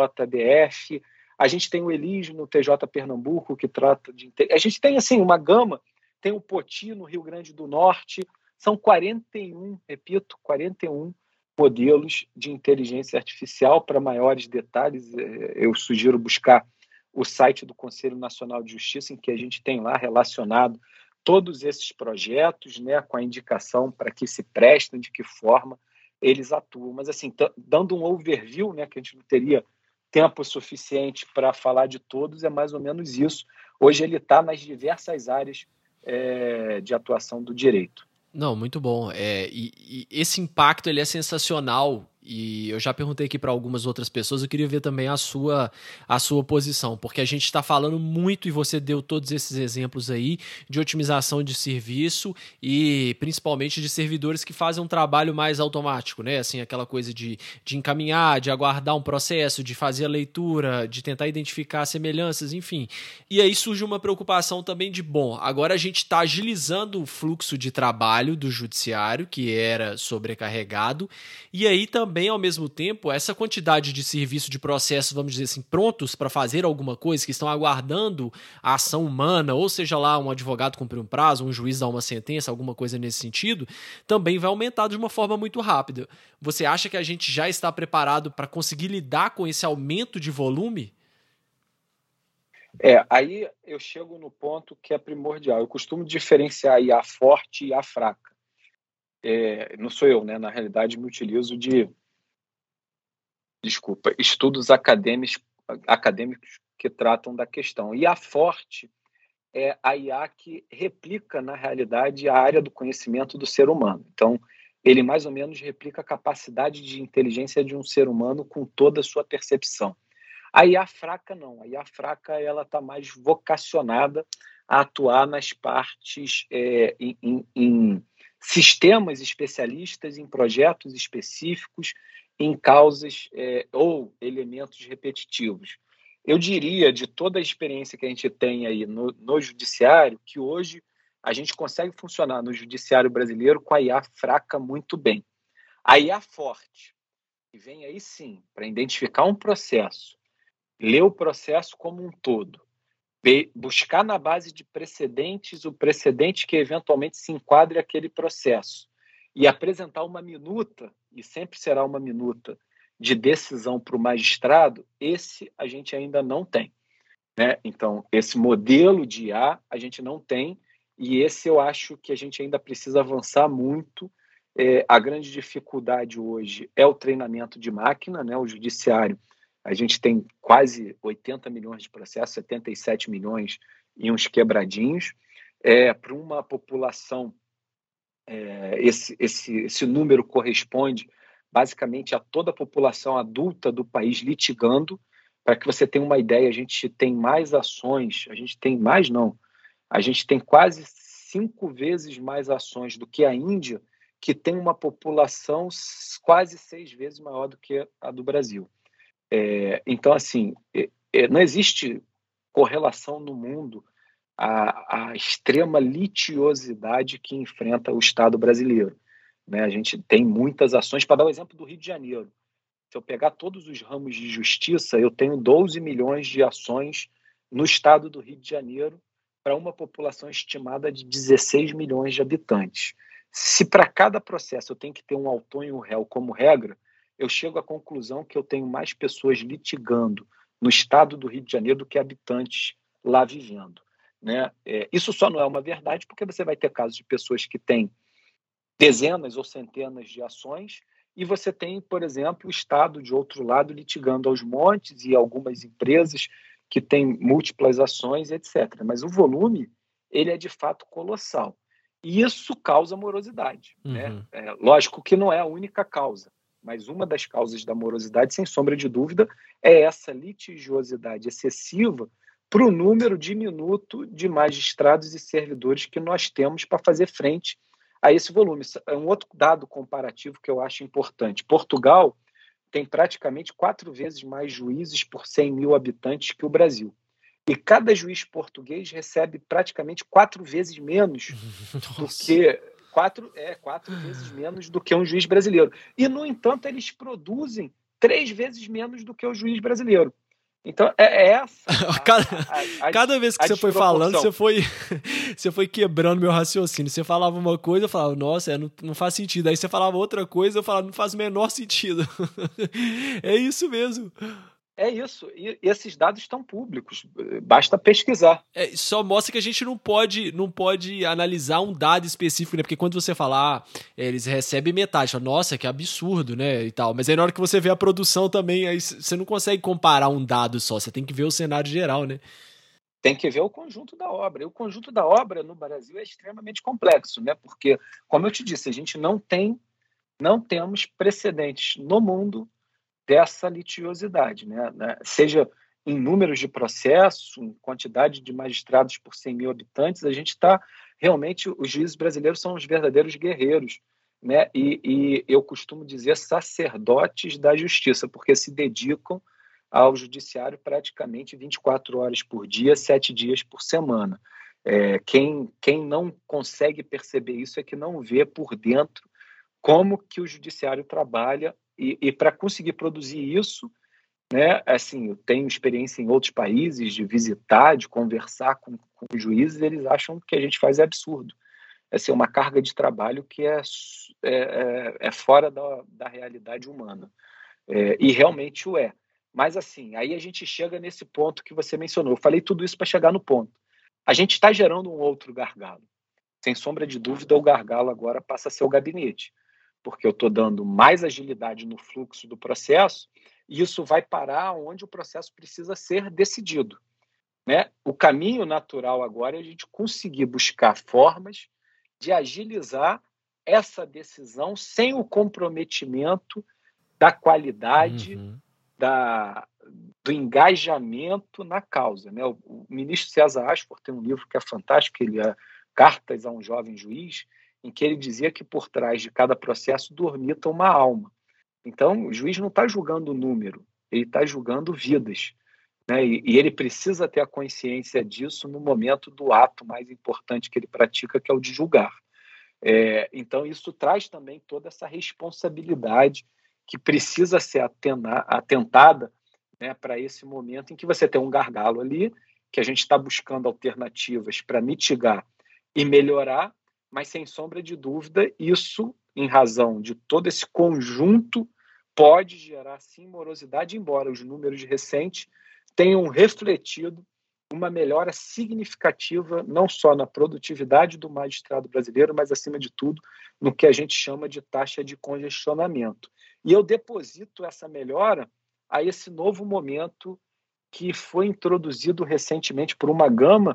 TJDF, a gente tem o ELIS no TJ Pernambuco, que trata de... A gente tem assim uma gama, tem o POTI no Rio Grande do Norte, são 41, repito, 41 modelos de inteligência artificial. Para maiores detalhes, eu sugiro buscar o site do Conselho Nacional de Justiça, em que a gente tem lá relacionado todos esses projetos, né, com a indicação para que se prestem, de que forma eles atuam. Mas, assim, dando um overview, né, que a gente não teria tempo suficiente para falar de todos, é mais ou menos isso. Hoje ele está nas diversas áreas de atuação do direito. Não, muito bom. E esse impacto ele é sensacional. E eu já perguntei aqui para algumas outras pessoas, eu queria ver também a sua posição, porque a gente está falando muito, e você deu todos esses exemplos aí, de otimização de serviço e principalmente de servidores que fazem um trabalho mais automático, né? Assim, aquela coisa de encaminhar, de aguardar um processo, de fazer a leitura, de tentar identificar semelhanças, enfim. E aí surge uma preocupação também de, bom, agora a gente está agilizando o fluxo de trabalho do judiciário, que era sobrecarregado, e aí também, ao mesmo tempo, essa quantidade de serviço de processos, vamos dizer assim, prontos para fazer alguma coisa, que estão aguardando a ação humana, ou seja lá, um advogado cumprir um prazo, um juiz dar uma sentença, alguma coisa nesse sentido, também vai aumentar de uma forma muito rápida. Você acha que a gente já está preparado para conseguir lidar com esse aumento de volume? Aí eu chego no ponto que é primordial. Eu costumo diferenciar a IA forte e a fraca. Não sou eu, né? Na realidade, me utilizo de estudos acadêmicos que tratam da questão. E a forte é a IA que replica, na realidade, a área do conhecimento do ser humano. Então, ele mais ou menos replica a capacidade de inteligência de um ser humano com toda a sua percepção. A IA fraca, não. A IA fraca ela está mais vocacionada a atuar nas partes, em sistemas especialistas, em projetos específicos, em causas ou elementos repetitivos. Eu diria, de toda a experiência que a gente tem aí no judiciário, que hoje a gente consegue funcionar no judiciário brasileiro com a IA fraca muito bem. A IA forte, que vem aí sim para identificar um processo, ler o processo como um todo, buscar na base de precedentes o precedente que eventualmente se enquadre aquele processo e apresentar uma minuta, e sempre será uma minuta, de decisão para o magistrado, esse a gente ainda não tem, né? Então, esse modelo de IA a gente não tem, e esse eu acho que a gente ainda precisa avançar muito. A grande dificuldade hoje é o treinamento de máquina, né? O judiciário, a gente tem quase 80 milhões de processos, 77 milhões e uns quebradinhos. Para uma população, esse número corresponde basicamente a toda a população adulta do país litigando. Para que você tenha uma ideia, a gente tem mais ações, a gente tem quase 5 vezes mais ações do que a Índia, que tem uma população quase 6 vezes maior do que a do Brasil. Então, assim, não existe correlação no mundo à extrema litiosidade que enfrenta o Estado brasileiro, né? A gente tem muitas ações. Para dar o exemplo do Rio de Janeiro, se eu pegar todos os ramos de justiça, eu tenho 12 milhões de ações no estado do Rio de Janeiro para uma população estimada de 16 milhões de habitantes. Se para cada processo eu tenho que ter um autor e um réu como regra, eu chego à conclusão que eu tenho mais pessoas litigando no estado do Rio de Janeiro do que habitantes lá vivendo, né? Isso só não é uma verdade porque você vai ter casos de pessoas que têm dezenas ou centenas de ações e você tem, por exemplo, o Estado, de outro lado, litigando aos montes e algumas empresas que têm múltiplas ações, etc. Mas o volume, ele é de fato colossal. E isso causa morosidade, né? Lógico que não é a única causa, mas uma das causas da morosidade, sem sombra de dúvida, é essa litigiosidade excessiva para o número diminuto de magistrados e servidores que nós temos para fazer frente a esse volume. É um outro dado comparativo que eu acho importante. Portugal tem praticamente 4 vezes mais juízes por 100 mil habitantes que o Brasil. E cada juiz português recebe praticamente 4 vezes menos do que... 4 vezes menos do que um juiz brasileiro. E, no entanto, eles produzem 3 vezes menos do que o juiz brasileiro. Então, essa... Cada vez que você foi falando, você foi quebrando meu raciocínio. Você falava uma coisa, eu falava, nossa, não faz sentido. Aí você falava outra coisa, eu falava, não faz o menor sentido. É isso mesmo. É isso. E esses dados estão públicos. Basta pesquisar. Só mostra que a gente não pode analisar um dado específico, né? Porque quando você fala, eles recebem metade, fala, nossa, que absurdo, né? E tal. Mas aí na hora que você vê a produção também, aí você não consegue comparar um dado só, você tem que ver o cenário geral, né? Tem que ver o conjunto da obra. E o conjunto da obra no Brasil é extremamente complexo, né? Porque, como eu te disse, a gente não temos precedentes no mundo dessa litiosidade, né? Seja em números de processo, em quantidade de magistrados por 100 mil habitantes, a gente está realmente, os juízes brasileiros são os verdadeiros guerreiros, né? E eu costumo dizer sacerdotes da justiça, porque se dedicam ao judiciário praticamente 24 horas por dia, 7 dias por semana. Quem não consegue perceber isso é que não vê por dentro como que o judiciário trabalha e para conseguir produzir isso, né? Assim, eu tenho experiência em outros países de visitar, de conversar com os juízes, eles acham que a gente faz absurdo. Assim, uma carga de trabalho que é fora da realidade humana. E realmente o é. Mas, assim, aí a gente chega nesse ponto que você mencionou. Eu falei tudo isso para chegar no ponto. A gente está gerando um outro gargalo. Sem sombra de dúvida, o gargalo agora passa a ser o gabinete, porque eu estou dando mais agilidade no fluxo do processo e isso vai parar onde o processo precisa ser decidido, né? caminho natural agora é a gente conseguir buscar formas de agilizar essa decisão sem o comprometimento da qualidade, do engajamento na causa, né? O ministro César Asfor tem um livro que é fantástico, ele é Cartas a um Jovem Juiz, em que ele dizia que por trás de cada processo dormita uma alma. Então, o juiz não está julgando o número, ele está julgando vidas, né? E ele precisa ter a consciência disso no momento do ato mais importante que ele pratica, que é o de julgar. Então, isso traz também toda essa responsabilidade que precisa ser atentada, né, para esse momento em que você tem um gargalo ali, que a gente está buscando alternativas para mitigar e melhorar, mas, sem sombra de dúvida, isso, em razão de todo esse conjunto, pode gerar, sim, morosidade, embora os números recentes tenham refletido uma melhora significativa, não só na produtividade do magistrado brasileiro, mas, acima de tudo, no que a gente chama de taxa de congestionamento. E eu deposito essa melhora a esse novo momento que foi introduzido recentemente por uma gama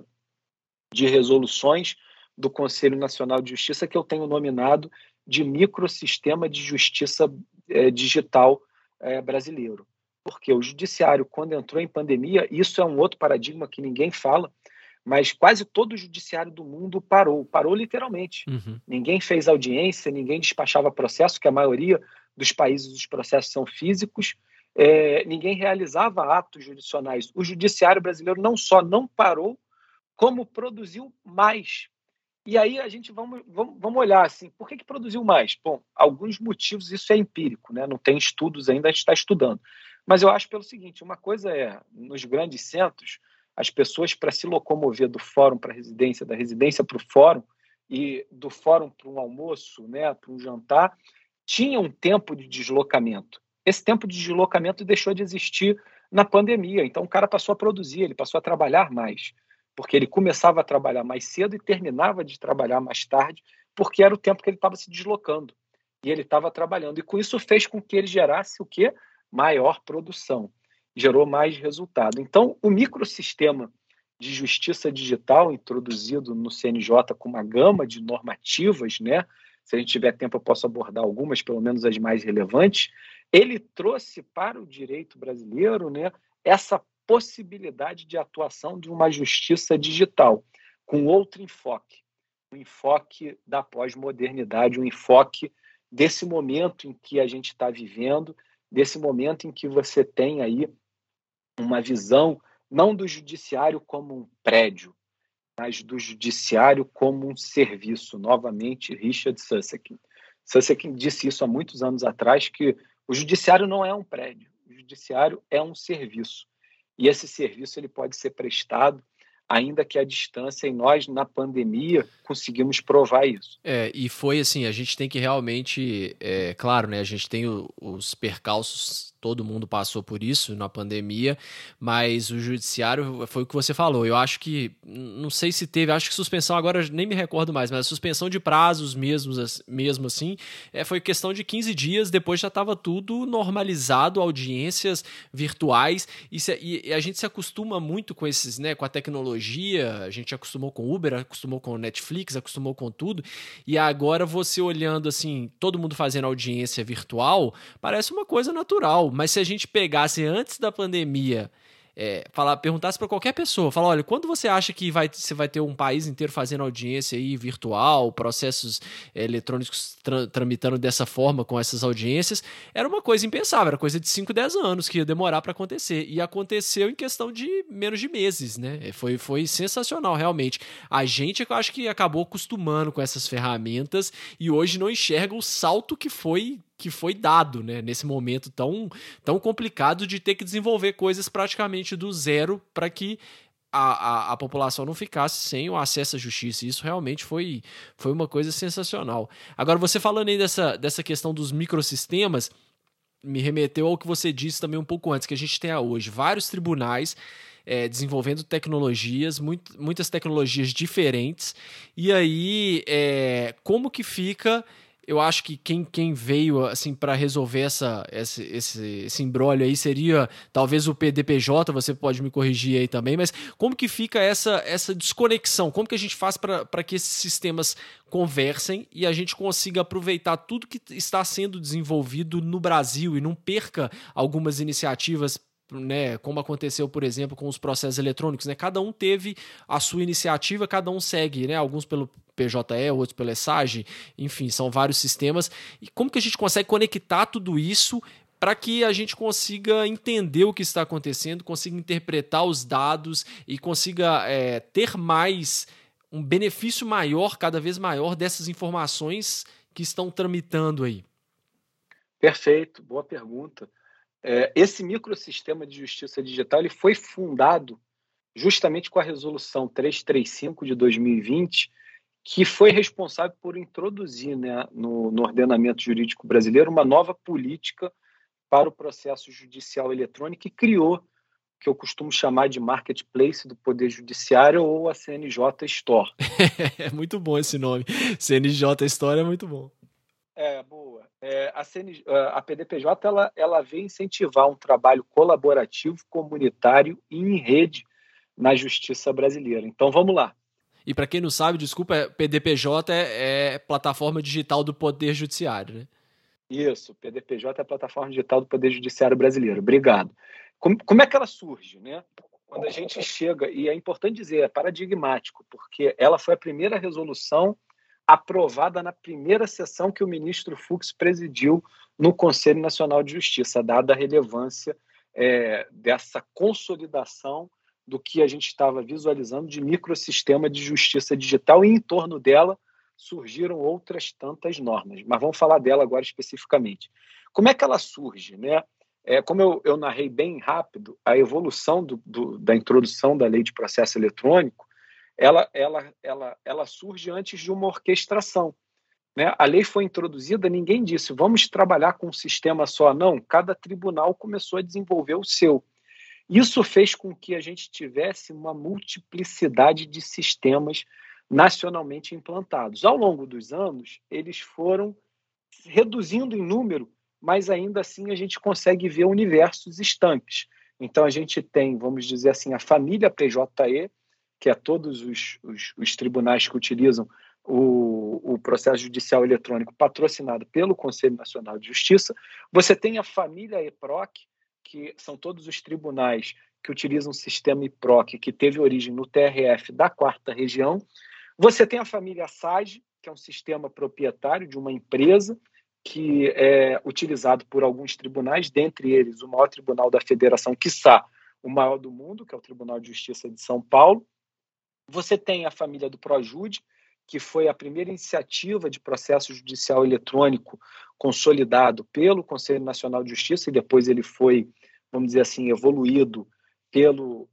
de resoluções do Conselho Nacional de Justiça, que eu tenho nominado de microsistema de justiça digital brasileiro. Porque o judiciário, quando entrou em pandemia, isso é um outro paradigma que ninguém fala, mas quase todo o judiciário do mundo parou literalmente. Ninguém fez audiência, ninguém despachava processo, que a maioria dos países os processos são físicos, ninguém realizava atos jurisdicionais. O judiciário brasileiro não só não parou, como produziu mais. E aí a gente vamos olhar assim, por que produziu mais? Bom, alguns motivos, isso é empírico, né? Não tem estudos ainda, a gente está estudando. Mas eu acho pelo seguinte, uma coisa é, nos grandes centros, as pessoas, para se locomover do fórum para a residência, da residência para o fórum, e do fórum para um almoço, né, para um jantar, tinha um tempo de deslocamento. Esse tempo de deslocamento deixou de existir na pandemia. Então o cara passou a produzir, ele passou a trabalhar mais, porque ele começava a trabalhar mais cedo e terminava de trabalhar mais tarde, porque era o tempo que ele estava se deslocando e ele estava trabalhando. E com isso fez com que ele gerasse o quê? Maior produção, gerou mais resultado. Então, o microsistema de justiça digital introduzido no CNJ com uma gama de normativas, né? Se a gente tiver tempo eu posso abordar algumas, pelo menos as mais relevantes, ele trouxe para o direito brasileiro, né, essa possibilidade de atuação de uma justiça digital, com outro enfoque, um enfoque da pós-modernidade, um enfoque desse momento em que a gente está vivendo, desse momento em que você tem aí uma visão não do judiciário como um prédio, mas do judiciário como um serviço. Novamente, Richard Susskind. Susskind disse isso há muitos anos atrás, que o judiciário não é um prédio, o judiciário é um serviço. E esse serviço ele pode ser prestado ainda que à distância, e nós, na pandemia, conseguimos provar isso. E foi assim, a gente tem que realmente, claro, né, a gente tem os percalços, todo mundo passou por isso na pandemia, mas o judiciário, foi o que você falou, eu acho que, não sei se teve, acho que suspensão, agora nem me recordo mais, mas a suspensão de prazos mesmo assim, foi questão de 15 dias, depois já estava tudo normalizado, audiências virtuais, e a gente se acostuma muito com esses, né, com a tecnologia, a gente acostumou com Uber, acostumou com Netflix, acostumou com tudo, e agora você olhando assim, todo mundo fazendo audiência virtual, parece uma coisa natural, mas se a gente pegasse antes da pandemia, perguntasse para qualquer pessoa, falar, olha, quando você acha que você vai ter um país inteiro fazendo audiência aí virtual, processos eletrônicos tramitando dessa forma com essas audiências, era uma coisa impensável, era coisa de 5, 10 anos que ia demorar para acontecer, e aconteceu em questão de menos de meses, né? Foi sensacional, realmente. A gente, eu acho que acabou acostumando com essas ferramentas e hoje não enxerga o salto que foi dado, né, nesse momento tão complicado de ter que desenvolver coisas praticamente do zero para que a população não ficasse sem o acesso à justiça. Isso realmente foi uma coisa sensacional. Agora, você falando aí dessa questão dos microsistemas, me remeteu ao que você disse também um pouco antes, que a gente tem hoje vários tribunais desenvolvendo tecnologias, muitas tecnologias diferentes, e aí como que fica eu acho que quem veio assim para resolver esse imbróglio aí seria talvez o PDPJ, você pode me corrigir aí também, mas como que fica essa desconexão? Como que a gente faz para que esses sistemas conversem e a gente consiga aproveitar tudo que está sendo desenvolvido no Brasil e não perca algumas iniciativas, né, como aconteceu, por exemplo, com os processos eletrônicos, né? Cada um teve a sua iniciativa, cada um segue, né? Alguns pelo PJE, outros pelo ESAGE, enfim, são vários sistemas. E como que a gente consegue conectar tudo isso para que a gente consiga entender o que está acontecendo, consiga interpretar os dados e consiga ter mais um benefício maior, cada vez maior, dessas informações que estão tramitando aí? Perfeito, boa pergunta. Esse microsistema de justiça digital ele foi fundado justamente com a Resolução 335 de 2020, que foi responsável por introduzir, né, no ordenamento jurídico brasileiro uma nova política para o processo judicial eletrônico e criou o que eu costumo chamar de Marketplace do Poder Judiciário ou a CNJ Store. É muito bom esse nome. CNJ Store é muito bom. Boa. A PDPJ ela vem incentivar um trabalho colaborativo, comunitário e em rede na justiça brasileira. Então, vamos lá. E para quem não sabe, desculpa, PDPJ é plataforma digital do Poder Judiciário, né? Isso, PDPJ é a plataforma digital do Poder Judiciário brasileiro. Obrigado. Como é que ela surge, né? Quando a gente chega, e é importante dizer, é paradigmático, porque ela foi a primeira resolução aprovada na primeira sessão que o ministro Fux presidiu no Conselho Nacional de Justiça, dada a relevância dessa consolidação do que a gente estava visualizando de microsistema de justiça digital, e em torno dela surgiram outras tantas normas. Mas vamos falar dela agora especificamente. Como é que ela surge, né? Como eu narrei bem rápido, a evolução da introdução da lei de processo eletrônico, ela surge antes de uma orquestração, né? A lei foi introduzida, ninguém disse, vamos trabalhar com um sistema só, não. Cada tribunal começou a desenvolver o seu. Isso fez com que a gente tivesse uma multiplicidade de sistemas nacionalmente implantados. Ao longo dos anos, eles foram reduzindo em número, mas ainda assim a gente consegue ver universos estanques. Então, a gente tem, vamos dizer assim, a família PJE, que é todos os tribunais que utilizam o processo judicial eletrônico patrocinado pelo Conselho Nacional de Justiça. Você tem a família EPROC, que são todos os tribunais que utilizam o sistema EPROC, que teve origem no TRF da 4ª Região. Você tem a família SAGE, que é um sistema proprietário de uma empresa, que é utilizado por alguns tribunais, dentre eles o maior tribunal da federação, quiçá o maior do mundo, que é o Tribunal de Justiça de São Paulo. Você tem a família do Projude, que foi a primeira iniciativa de processo judicial eletrônico consolidado pelo Conselho Nacional de Justiça, e depois ele foi, vamos dizer assim, evoluído pelo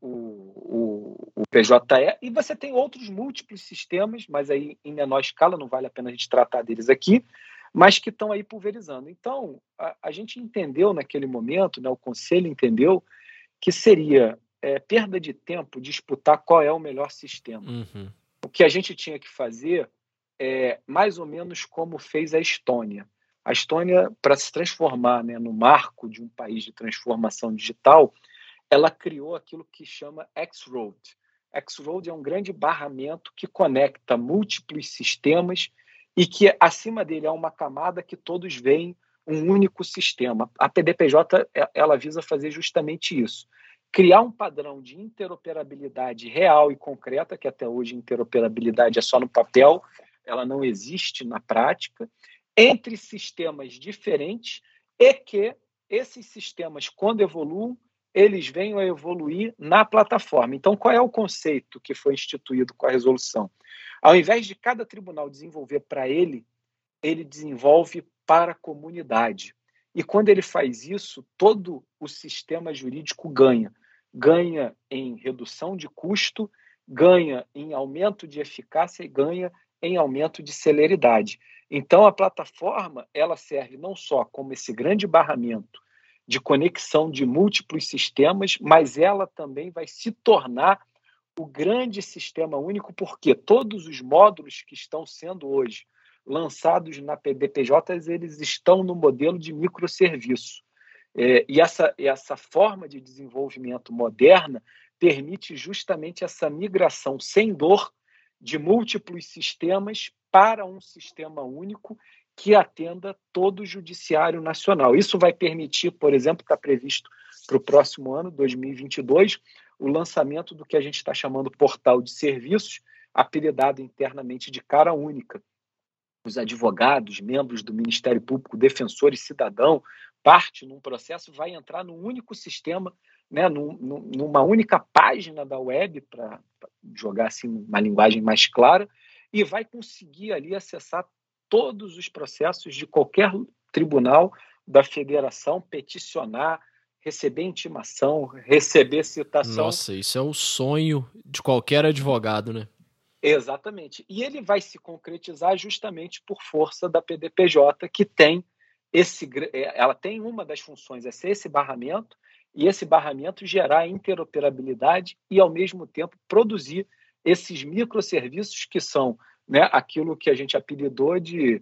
o PJE. E você tem outros múltiplos sistemas, mas aí em menor escala, não vale a pena a gente tratar deles aqui, mas que estão aí pulverizando. Então, a gente entendeu naquele momento, né, o Conselho entendeu que seria perda de tempo disputar qual é o melhor sistema. Uhum. O que a gente tinha que fazer é mais ou menos como fez a Estônia. A Estônia, para se transformar, né, no marco de um país de transformação digital, ela criou aquilo que chama X-Road. X-Road é um grande barramento que conecta múltiplos sistemas e que, acima dele, há uma camada que todos veem um único sistema. A PDPJ ela visa fazer justamente isso. Criar um padrão de interoperabilidade real e concreta, que até hoje interoperabilidade é só no papel, ela não existe na prática, entre sistemas diferentes, e que esses sistemas, quando evoluam, eles venham a evoluir na plataforma. Então, qual é o conceito que foi instituído com a resolução? Ao invés de cada tribunal desenvolver para ele desenvolve para a comunidade. E quando ele faz isso, todo o sistema jurídico ganha. Ganha em redução de custo, ganha em aumento de eficácia e ganha em aumento de celeridade. Então, a plataforma ela serve não só como esse grande barramento de conexão de múltiplos sistemas, mas ela também vai se tornar o grande sistema único, porque todos os módulos que estão sendo hoje lançados na PDPJ, eles estão no modelo de microserviço. E essa forma de desenvolvimento moderna permite justamente essa migração sem dor de múltiplos sistemas para um sistema único que atenda todo o Judiciário Nacional. Isso vai permitir, por exemplo, está previsto para o próximo ano, 2022, o lançamento do que a gente está chamando portal de serviços, apelidado internamente de Cara Única. Os advogados, membros do Ministério Público, defensor e cidadão, parte num processo, vai entrar num único sistema, né, numa única página da web, para jogar assim uma linguagem mais clara, e vai conseguir ali acessar todos os processos de qualquer tribunal da federação, peticionar, receber intimação, receber citação. Nossa, isso é o sonho de qualquer advogado, né? Exatamente. E ele vai se concretizar justamente por força da PDPJ, que tem ela tem uma das funções, é ser esse barramento, e esse barramento gerar interoperabilidade e, ao mesmo tempo, produzir esses microserviços que são, né, aquilo que a gente apelidou de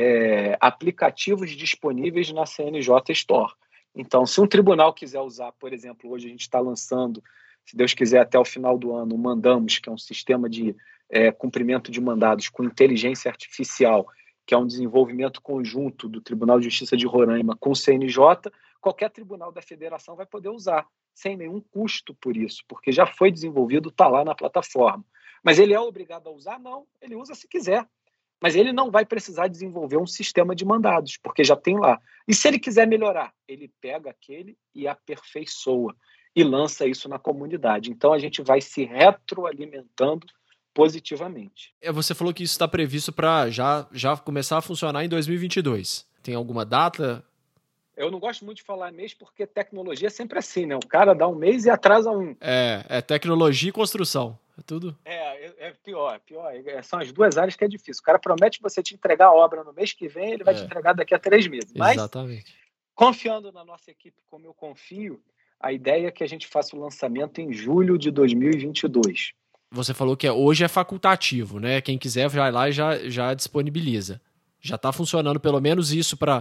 aplicativos disponíveis na CNJ Store. Então, se um tribunal quiser usar, por exemplo, hoje a gente está lançando, se Deus quiser, até o final do ano, o Mandamos, que é um sistema de cumprimento de mandados com inteligência artificial, que é um desenvolvimento conjunto do Tribunal de Justiça de Roraima com o CNJ, qualquer tribunal da federação vai poder usar, sem nenhum custo por isso, porque já foi desenvolvido, está lá na plataforma. Mas ele é obrigado a usar? Não, ele usa se quiser. Mas ele não vai precisar desenvolver um sistema de mandados, porque já tem lá. E se ele quiser melhorar, ele pega aquele e aperfeiçoa e lança isso na comunidade. Então a gente vai se retroalimentando positivamente. Você falou que isso está previsto para já começar a funcionar em 2022. Tem alguma data? Eu não gosto muito de falar mês porque tecnologia é sempre assim, né? O cara dá um mês e atrasa um. É tecnologia e construção. É tudo. É pior. São as duas áreas que é difícil. O cara promete você te entregar a obra no mês que vem, ele vai te entregar daqui a 3 meses. Mas, exatamente. Confiando na nossa equipe como eu confio, a ideia é que a gente faça o lançamento em julho de 2022. Você falou que hoje é facultativo, né? Quem quiser vai lá e já disponibiliza. Já está funcionando pelo menos isso para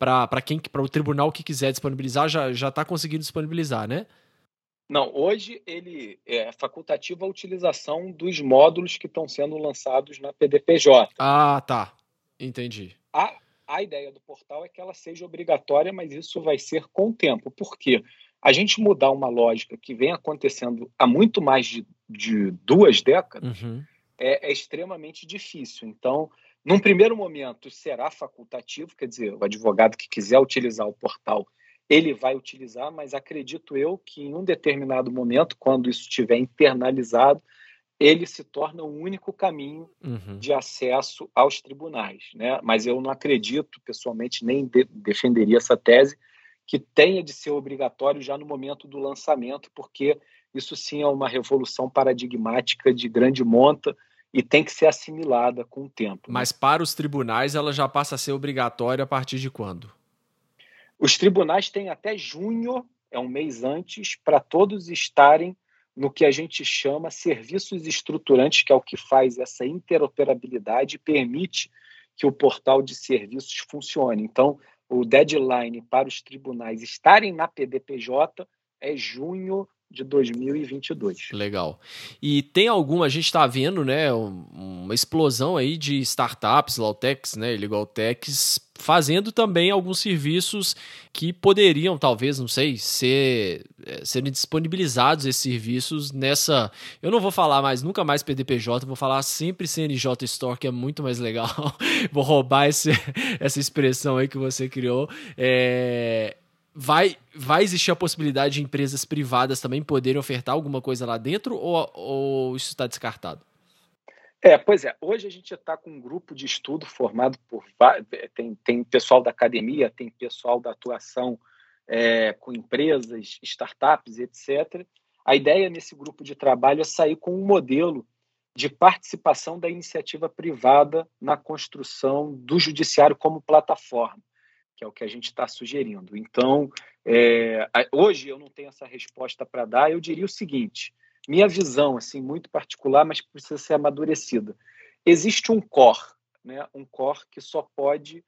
o tribunal que quiser disponibilizar, já está conseguindo disponibilizar, né? Não, hoje ele é facultativo a utilização dos módulos que estão sendo lançados na PDPJ. Ah, tá. Entendi. A ideia do portal é que ela seja obrigatória, mas isso vai ser com o tempo. Por quê? A gente mudar uma lógica que vem acontecendo há muito mais de 2 décadas é extremamente difícil. Então, num primeiro momento, será facultativo, quer dizer, o advogado que quiser utilizar o portal, ele vai utilizar, mas acredito eu que em um determinado momento, quando isso estiver internalizado, ele se torna o único caminho de acesso aos tribunais, né? Mas eu não acredito, pessoalmente, nem defenderia essa tese, que tenha de ser obrigatório já no momento do lançamento, porque isso sim é uma revolução paradigmática de grande monta e tem que ser assimilada com o tempo. Mas para os tribunais ela já passa a ser obrigatória a partir de quando? Os tribunais têm até junho, é um mês antes, para todos estarem no que a gente chama serviços estruturantes, que é o que faz essa interoperabilidade e permite que o portal de serviços funcione. Então, o deadline para os tribunais estarem na PDPJ é junho de 2022. Legal. E tem alguma, a gente está vendo, né, uma explosão aí de startups, Lautechs, né, Legaltechs, fazendo também alguns serviços que poderiam, talvez, não sei, serem disponibilizados esses serviços nessa... Eu não vou falar mais, nunca mais PDPJ, vou falar sempre CNJ Store, que é muito mais legal. Vou roubar essa expressão aí que você criou. Vai existir a possibilidade de empresas privadas também poderem ofertar alguma coisa lá dentro ou isso está descartado? Pois é. Hoje a gente está com um grupo de estudo formado por... Tem pessoal da academia, tem pessoal da atuação com empresas, startups, etc. A ideia nesse grupo de trabalho é sair com um modelo de participação da iniciativa privada na construção do judiciário como plataforma, que é o que a gente está sugerindo. Então, hoje eu não tenho essa resposta para dar, eu diria o seguinte, minha visão, assim, muito particular, mas precisa ser amadurecida. Existe um core, né, um core que só pode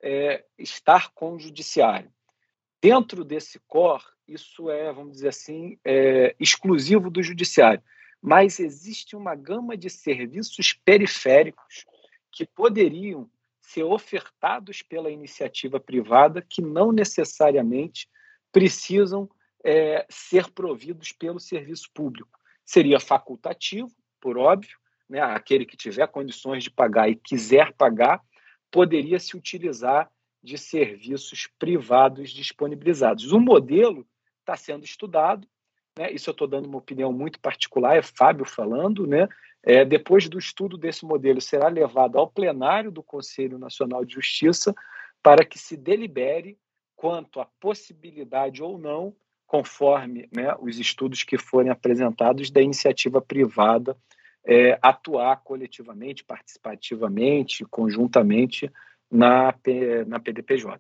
estar com o judiciário. Dentro desse core, isso vamos dizer assim, exclusivo do judiciário, mas existe uma gama de serviços periféricos que poderiam ser ofertados pela iniciativa privada que não necessariamente precisam ser providos pelo serviço público. Seria facultativo, por óbvio, né? Aquele que tiver condições de pagar e quiser pagar, poderia se utilizar de serviços privados disponibilizados. O modelo está sendo estudado, né? Isso eu estou dando uma opinião muito particular, é Fábio falando, né? Depois do estudo desse modelo, será levado ao plenário do Conselho Nacional de Justiça para que se delibere quanto à possibilidade ou não, conforme, né, os estudos que forem apresentados, da iniciativa privada atuar coletivamente, participativamente, conjuntamente na PDPJ.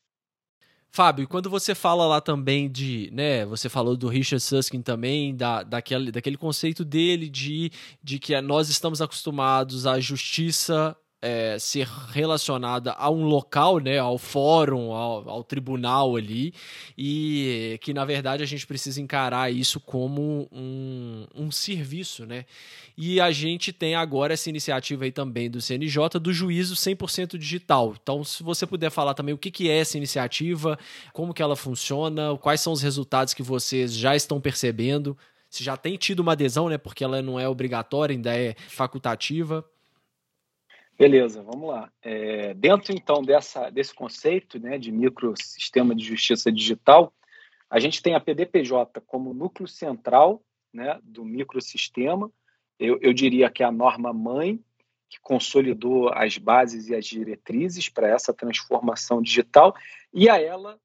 Fábio, quando você fala lá também né, você falou do Richard Susskind também, daquele conceito dele de que nós estamos acostumados à justiça ser relacionada a um local, né, ao fórum, ao tribunal ali, e que, na verdade, a gente precisa encarar isso como um serviço, né? E a gente tem agora essa iniciativa aí também do CNJ do juízo 100% digital. Então, se você puder falar também o que é essa iniciativa, como que ela funciona, quais são os resultados que vocês já estão percebendo, se já tem tido uma adesão, né, porque ela não é obrigatória, ainda é facultativa. Beleza, vamos lá. Dentro, então, desse conceito, né, de microsistema de justiça digital, a gente tem a PDPJ como núcleo central, né, do microsistema. Eu diria que é a norma-mãe que consolidou as bases e as diretrizes para essa transformação digital, e a ela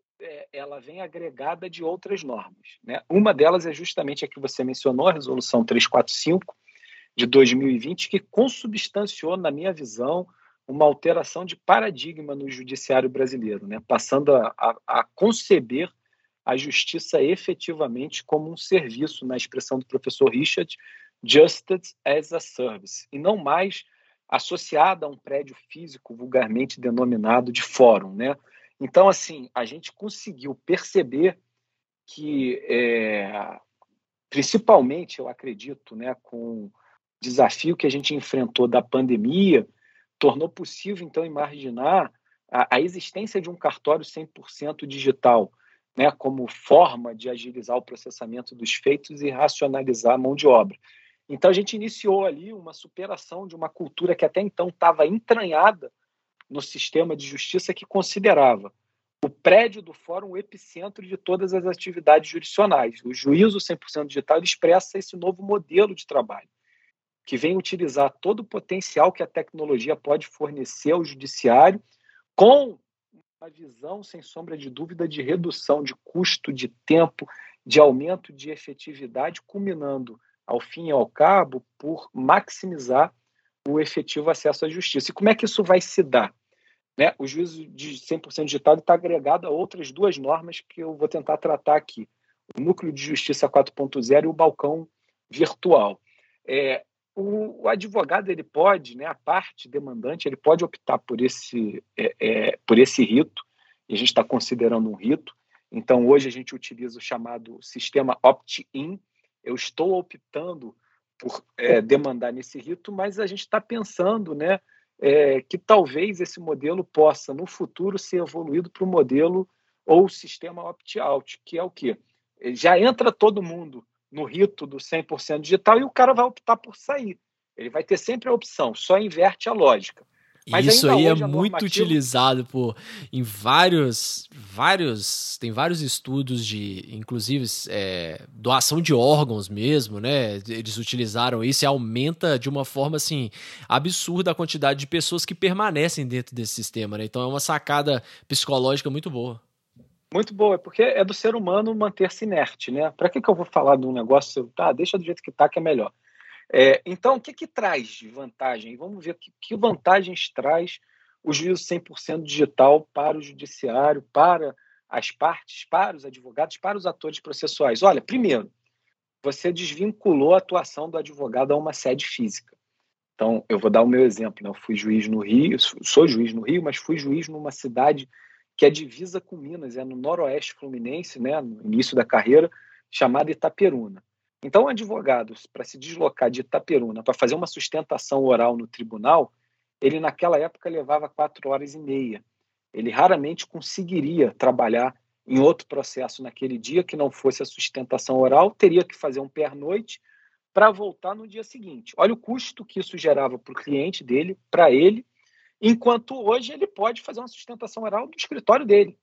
vem agregada de outras normas, né? Uma delas é justamente a que você mencionou, a Resolução 345, de 2020, que consubstanciou, na minha visão, uma alteração de paradigma no judiciário brasileiro, né? Passando a conceber a justiça efetivamente como um serviço, na expressão do professor Richard, Justice as a Service, e não mais associada a um prédio físico vulgarmente denominado de fórum, né? Então, assim, a gente conseguiu perceber que, principalmente, eu acredito, né, com desafio que a gente enfrentou da pandemia, tornou possível, então, imaginar a existência de um cartório 100% digital, né, como forma de agilizar o processamento dos feitos e racionalizar a mão de obra. Então, a gente iniciou ali uma superação de uma cultura que até então estava entranhada no sistema de justiça, que considerava o prédio do fórum o epicentro de todas as atividades jurisdicionais. O juízo 100% digital expressa esse novo modelo de trabalho, que vem utilizar todo o potencial que a tecnologia pode fornecer ao judiciário, com uma visão, sem sombra de dúvida, de redução de custo, de tempo, de aumento de efetividade, culminando, ao fim e ao cabo, por maximizar o efetivo acesso à justiça. E como é que isso vai se dar? Né? O juízo de 100% digital está agregado a outras duas normas que eu vou tentar tratar aqui: o Núcleo de Justiça 4.0 e o balcão virtual. O advogado, ele pode, né, a parte demandante, ele pode optar por esse rito, e a gente está considerando um rito. Então, hoje a gente utiliza o chamado sistema opt-in. Eu estou optando por demandar nesse rito, mas a gente está pensando, né, que talvez esse modelo possa, no futuro, ser evoluído para o modelo ou sistema opt-out, que é o quê? Já entra todo mundo no rito do 100% digital e o cara vai optar por sair. Ele vai ter sempre a opção, só inverte a lógica. Mas isso aí é muito utilizado em tem vários estudos de, inclusive, doação de órgãos mesmo, né? Eles utilizaram isso e aumenta de uma forma, assim, absurda a quantidade de pessoas que permanecem dentro desse sistema, né? Então é uma sacada psicológica muito boa. Muito boa, porque é do ser humano manter-se inerte, né? Para que eu vou falar de um negócio, deixa do jeito que está, que é melhor. Então, o que traz de vantagem? Vamos ver que vantagens traz o juízo 100% digital para o judiciário, para as partes, para os advogados, para os atores processuais. Olha, primeiro, você desvinculou a atuação do advogado a uma sede física. Então, eu vou dar o meu exemplo, né? Eu fui juiz no Rio, sou juiz no Rio, mas fui juiz numa cidade que é divisa com Minas, é no noroeste fluminense, né? No início da carreira, chamada Itaperuna. Então, advogados, para se deslocar de Itaperuna para fazer uma sustentação oral no tribunal, ele naquela época levava 4 horas e meia. Ele raramente conseguiria trabalhar em outro processo naquele dia que não fosse a sustentação oral, teria que fazer um pernoite para voltar no dia seguinte. Olha o custo que isso gerava para o cliente dele, para ele, enquanto hoje ele pode fazer uma sustentação oral do escritório dele.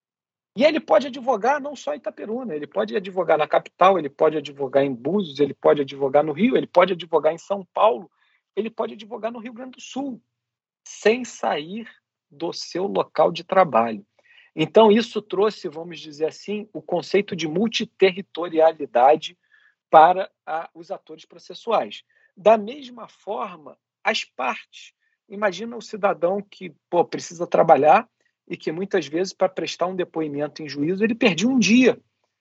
E ele pode advogar não só em Itaperuna, ele pode advogar na capital, ele pode advogar em Búzios, ele pode advogar no Rio, ele pode advogar em São Paulo, ele pode advogar no Rio Grande do Sul, sem sair do seu local de trabalho. Então, isso trouxe, vamos dizer assim, o conceito de multiterritorialidade para os atores processuais. Da mesma forma, as partes. Imagina o cidadão que precisa trabalhar e que muitas vezes, para prestar um depoimento em juízo, ele perdia um dia,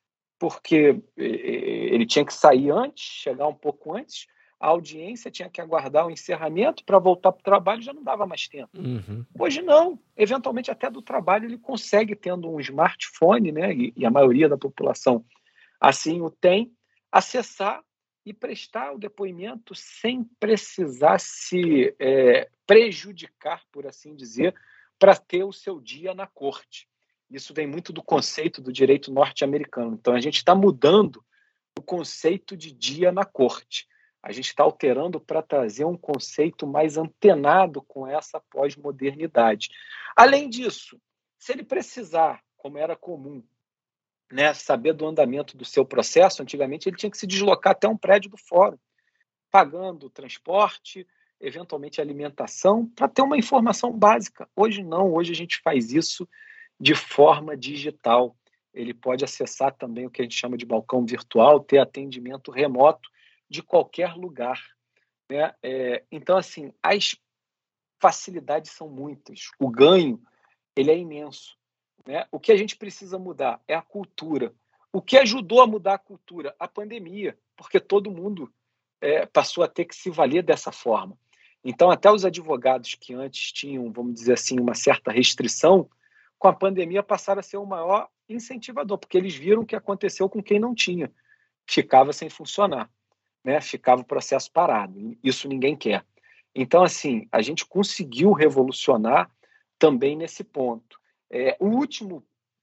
porque ele tinha que sair antes, chegar um pouco antes, a audiência tinha que aguardar o encerramento para voltar para o trabalho, já não dava mais tempo. Uhum. Hoje não, eventualmente até do trabalho ele consegue, tendo um smartphone, né, e a maioria da população assim o tem, acessar e prestar o depoimento sem precisar se prejudicar, por assim dizer, para ter o seu dia na corte. Isso vem muito do conceito do direito norte-americano. Então, a gente está mudando o conceito de dia na corte. A gente está alterando para trazer um conceito mais antenado com essa pós-modernidade. Além disso, se ele precisar, como era comum, né, saber do andamento do seu processo, antigamente ele tinha que se deslocar até um prédio do fórum, pagando transporte, eventualmente alimentação, para ter uma informação básica. Hoje não, hoje a gente faz isso de forma digital. Ele pode acessar também o que a gente chama de balcão virtual, ter atendimento remoto de qualquer lugar, né? Então, assim, as facilidades são muitas. O ganho, ele é imenso, né? O que a gente precisa mudar é a cultura. O que ajudou a mudar a cultura? A pandemia, porque todo mundo passou a ter que se valer dessa forma. Então, até os advogados que antes tinham, vamos dizer assim, uma certa restrição, com a pandemia passaram a ser o maior incentivador, porque eles viram o que aconteceu com quem não tinha. Ficava sem funcionar, né? Ficava o processo parado. Isso ninguém quer. Então, assim, a gente conseguiu revolucionar também nesse ponto. O último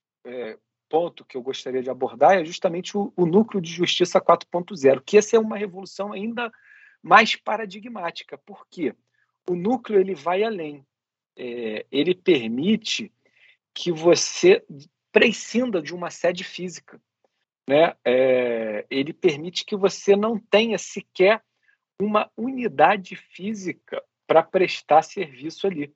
ponto que eu gostaria de abordar é justamente o núcleo de justiça 4.0, que essa é uma revolução ainda mais paradigmática. Por quê? O núcleo ele vai além. Ele permite que você prescinda de uma sede física, né? Ele permite que você não tenha sequer uma unidade física para prestar serviço ali.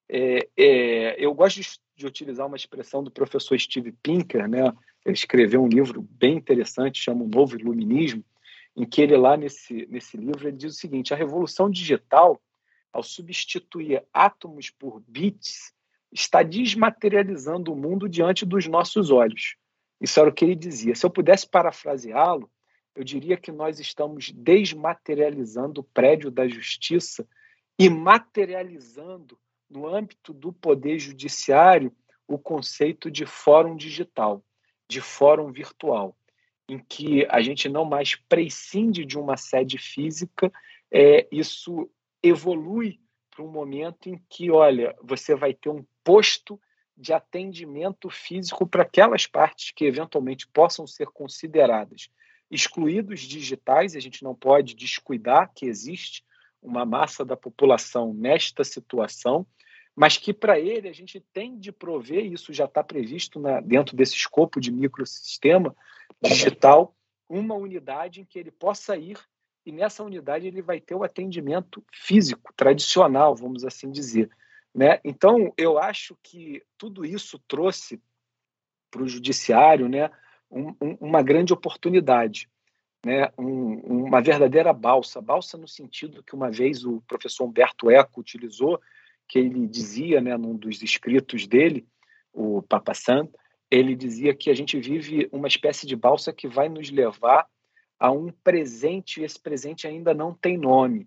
Eu gosto de utilizar uma expressão do professor Steve Pinker, né? Ele escreveu um livro bem interessante, chama O Novo Iluminismo, em que ele lá nesse livro ele diz o seguinte: a revolução digital, ao substituir átomos por bits, está desmaterializando o mundo diante dos nossos olhos. Isso era o que ele dizia. Se eu pudesse parafraseá-lo, eu diria que nós estamos desmaterializando o prédio da justiça e materializando, no âmbito do poder judiciário, o conceito de fórum digital, de fórum virtual, em que a gente não mais prescinde de uma sede física, isso evolui para um momento em que, olha, você vai ter um posto de atendimento físico para aquelas partes que eventualmente possam ser consideradas excluídos digitais. A gente não pode descuidar que existe uma massa da população nesta situação, mas que para ele a gente tem de prover, isso já está previsto dentro desse escopo de microsistema digital, uma unidade em que ele possa ir, e nessa unidade ele vai ter o atendimento físico, tradicional, vamos assim dizer, né? Então, eu acho que tudo isso trouxe para o judiciário, né, uma grande oportunidade, né, uma verdadeira balsa no sentido que uma vez o professor Humberto Eco utilizou, que ele dizia, né, num dos escritos dele, o Papa Santo, ele dizia que a gente vive uma espécie de balsa que vai nos levar a um presente, e esse presente ainda não tem nome,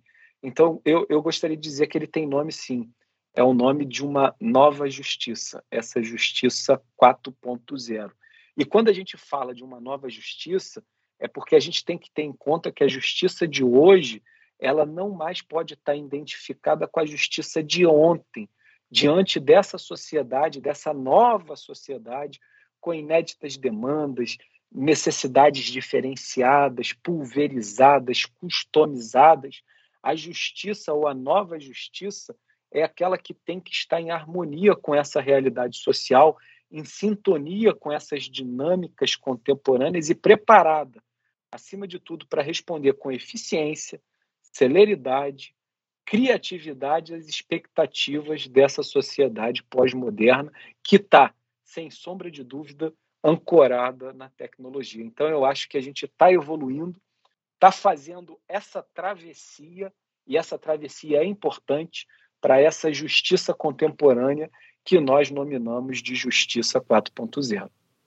Então, eu gostaria de dizer que ele tem nome, sim. É o nome de uma nova justiça, essa justiça 4.0. E quando a gente fala de uma nova justiça, é porque a gente tem que ter em conta que a justiça de hoje, ela não mais pode estar identificada com a justiça de ontem, diante dessa sociedade, dessa nova sociedade, com inéditas demandas, necessidades diferenciadas, pulverizadas, customizadas. A justiça ou a nova justiça é aquela que tem que estar em harmonia com essa realidade social, em sintonia com essas dinâmicas contemporâneas e preparada, acima de tudo, para responder com eficiência, celeridade, criatividade às expectativas dessa sociedade pós-moderna que está, sem sombra de dúvida, ancorada na tecnologia. Então, eu acho que a gente está evoluindo, está fazendo essa travessia, e essa travessia é importante para essa justiça contemporânea que nós nominamos de Justiça 4.0.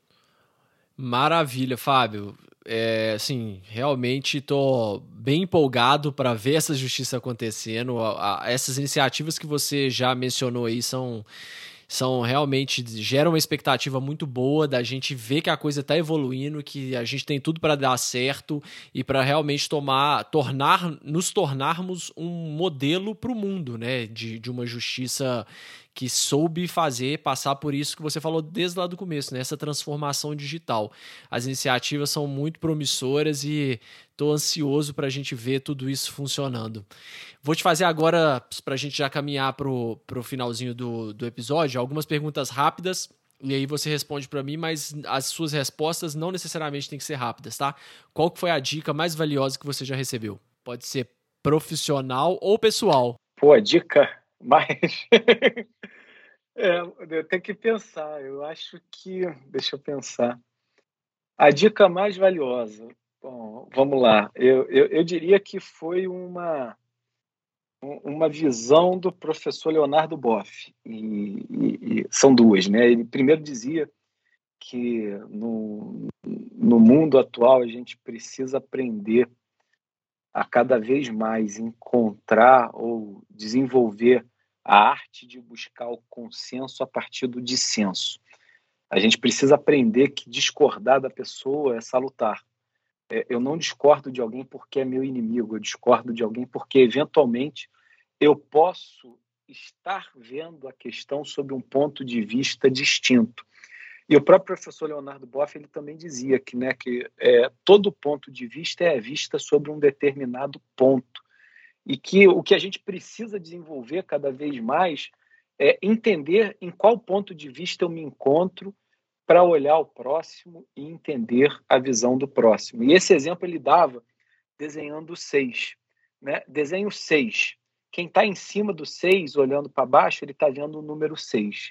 Maravilha, Fábio. Assim, realmente estou bem empolgado para ver essa justiça acontecendo. Essas iniciativas que você já mencionou aí são realmente, geram uma expectativa muito boa da gente ver que a coisa está evoluindo, que a gente tem tudo para dar certo e para realmente nos tornarmos um modelo para o mundo, né? De uma justiça que soube passar por isso que você falou desde lá do começo, né? Essa transformação digital. As iniciativas são muito promissoras e estou ansioso para a gente ver tudo isso funcionando. Vou te fazer agora, para a gente já caminhar para o finalzinho do episódio, algumas perguntas rápidas, e aí você responde para mim, mas as suas respostas não necessariamente têm que ser rápidas, tá? Qual que foi a dica mais valiosa que você já recebeu? Pode ser profissional ou pessoal. Pô, a dica mais... eu tenho que pensar, eu acho que... Deixa eu pensar. A dica mais valiosa... Bom, vamos lá. Eu diria que foi uma visão do professor Leonardo Boff, e são duas, né? Ele primeiro dizia que no mundo atual a gente precisa aprender a cada vez mais encontrar ou desenvolver a arte de buscar o consenso a partir do dissenso. A gente precisa aprender que discordar da pessoa é salutar. Eu não discordo de alguém porque é meu inimigo, eu discordo de alguém porque, eventualmente, eu posso estar vendo a questão sob um ponto de vista distinto. E o próprio professor Leonardo Boff ele também dizia que, né, que todo ponto de vista é vista sobre um determinado ponto. E que o que a gente precisa desenvolver cada vez mais é entender em qual ponto de vista eu me encontro para olhar o próximo e entender a visão do próximo. E esse exemplo ele dava desenhando o 6. Né? Desenho 6. Quem está em cima do 6, olhando para baixo, ele está vendo o número 6.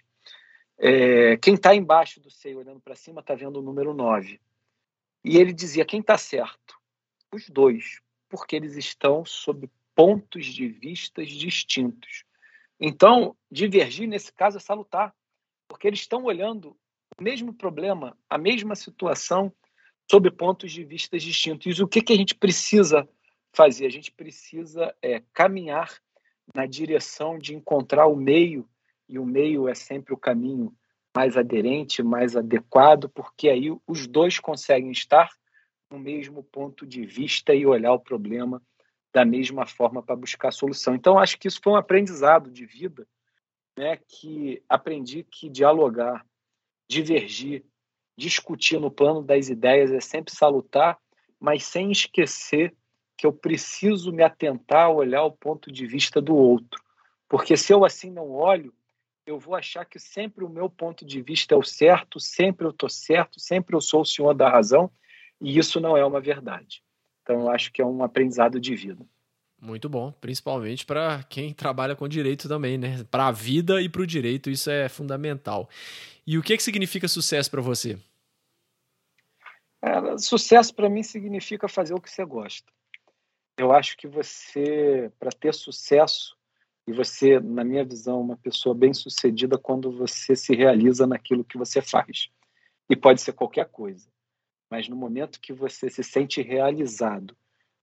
Quem está embaixo do 6, olhando para cima, está vendo o número 9. E ele dizia, quem está certo? Os dois, porque eles estão sob pontos de vista distintos. Então, divergir, nesse caso, é salutar, porque eles estão olhando o mesmo problema, a mesma situação, sob pontos de vista distintos. E o que a gente precisa fazer? A gente precisa caminhar na direção de encontrar o meio, e o meio é sempre o caminho mais aderente, mais adequado, porque aí os dois conseguem estar no mesmo ponto de vista e olhar o problema da mesma forma para buscar a solução. Então, acho que isso foi um aprendizado de vida, né, que aprendi que dialogar, divergir, discutir no plano das ideias é sempre salutar, mas sem esquecer que eu preciso me atentar a olhar o ponto de vista do outro. Porque se eu assim não olho, eu vou achar que sempre o meu ponto de vista é o certo, sempre eu estou certo, sempre eu sou o senhor da razão, e isso não é uma verdade. Então, eu acho que é um aprendizado de vida. Muito bom, principalmente para quem trabalha com direito também, né? Para a vida e para o direito, isso é fundamental. E o que significa sucesso para você? Sucesso para mim significa fazer o que você gosta. Eu acho que você, para ter sucesso, e você, na minha visão, uma pessoa bem-sucedida quando você se realiza naquilo que você faz. E pode ser qualquer coisa. Mas no momento que você se sente realizado,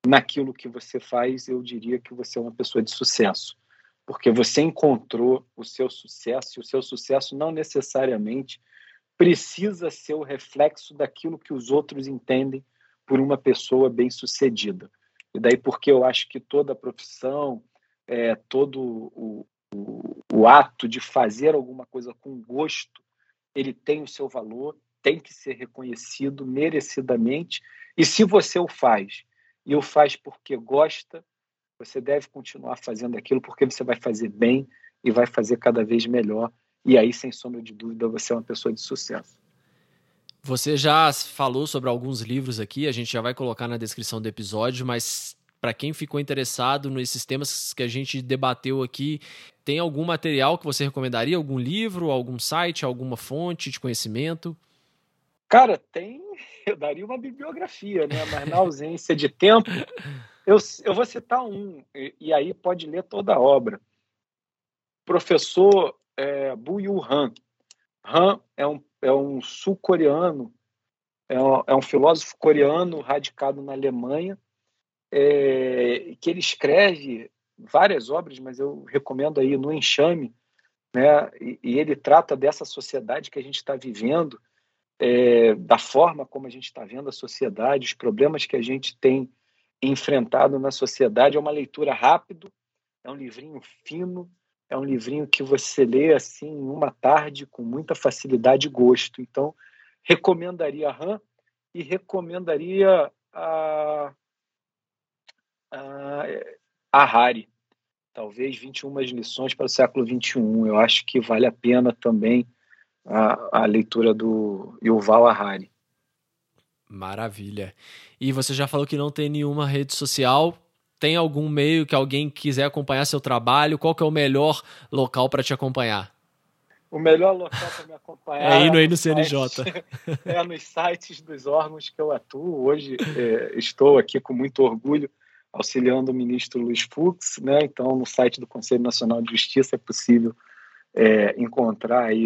naquilo que você faz, eu diria que você é uma pessoa de sucesso, porque você encontrou o seu sucesso, e o seu sucesso não necessariamente precisa ser o reflexo daquilo que os outros entendem por uma pessoa bem-sucedida. E daí porque eu acho que toda a profissão, todo o ato de fazer alguma coisa com gosto, ele tem o seu valor, tem que ser reconhecido merecidamente, e se você o faz, e o faz porque gosta, você deve continuar fazendo aquilo porque você vai fazer bem e vai fazer cada vez melhor, e aí, sem sombra de dúvida, você é uma pessoa de sucesso. Você já falou sobre alguns livros aqui, a gente já vai colocar na descrição do episódio, mas para quem ficou interessado nesses temas que a gente debateu aqui, tem algum material que você recomendaria? Algum livro, algum site, alguma fonte de conhecimento? Cara, eu daria uma bibliografia, né? Mas na ausência de tempo, eu vou citar um, e aí pode ler toda a obra. Professor Byung-Chul Han. Han é um sul-coreano, é um filósofo coreano radicado na Alemanha, que ele escreve várias obras, mas eu recomendo aí No Enxame, né? E ele trata dessa sociedade que a gente está vivendo, da forma como a gente está vendo a sociedade, os problemas que a gente tem enfrentado na sociedade. É uma leitura rápida, é um livrinho fino, é um livrinho que você lê assim em uma tarde com muita facilidade e gosto. Então, recomendaria a Han e recomendaria a Harari, talvez 21 lições para o século XXI. Eu acho que vale a pena também a leitura do Yuval Harari. Maravilha. E você já falou que não tem nenhuma rede social. Tem algum meio que alguém quiser acompanhar seu trabalho? Qual que é o melhor local para te acompanhar? O melhor local para me acompanhar é indo aí no CNJ. Nos sites dos órgãos que eu atuo. Hoje estou aqui com muito orgulho auxiliando o ministro Luiz Fux, né? Então, no site do Conselho Nacional de Justiça é possível encontrar aí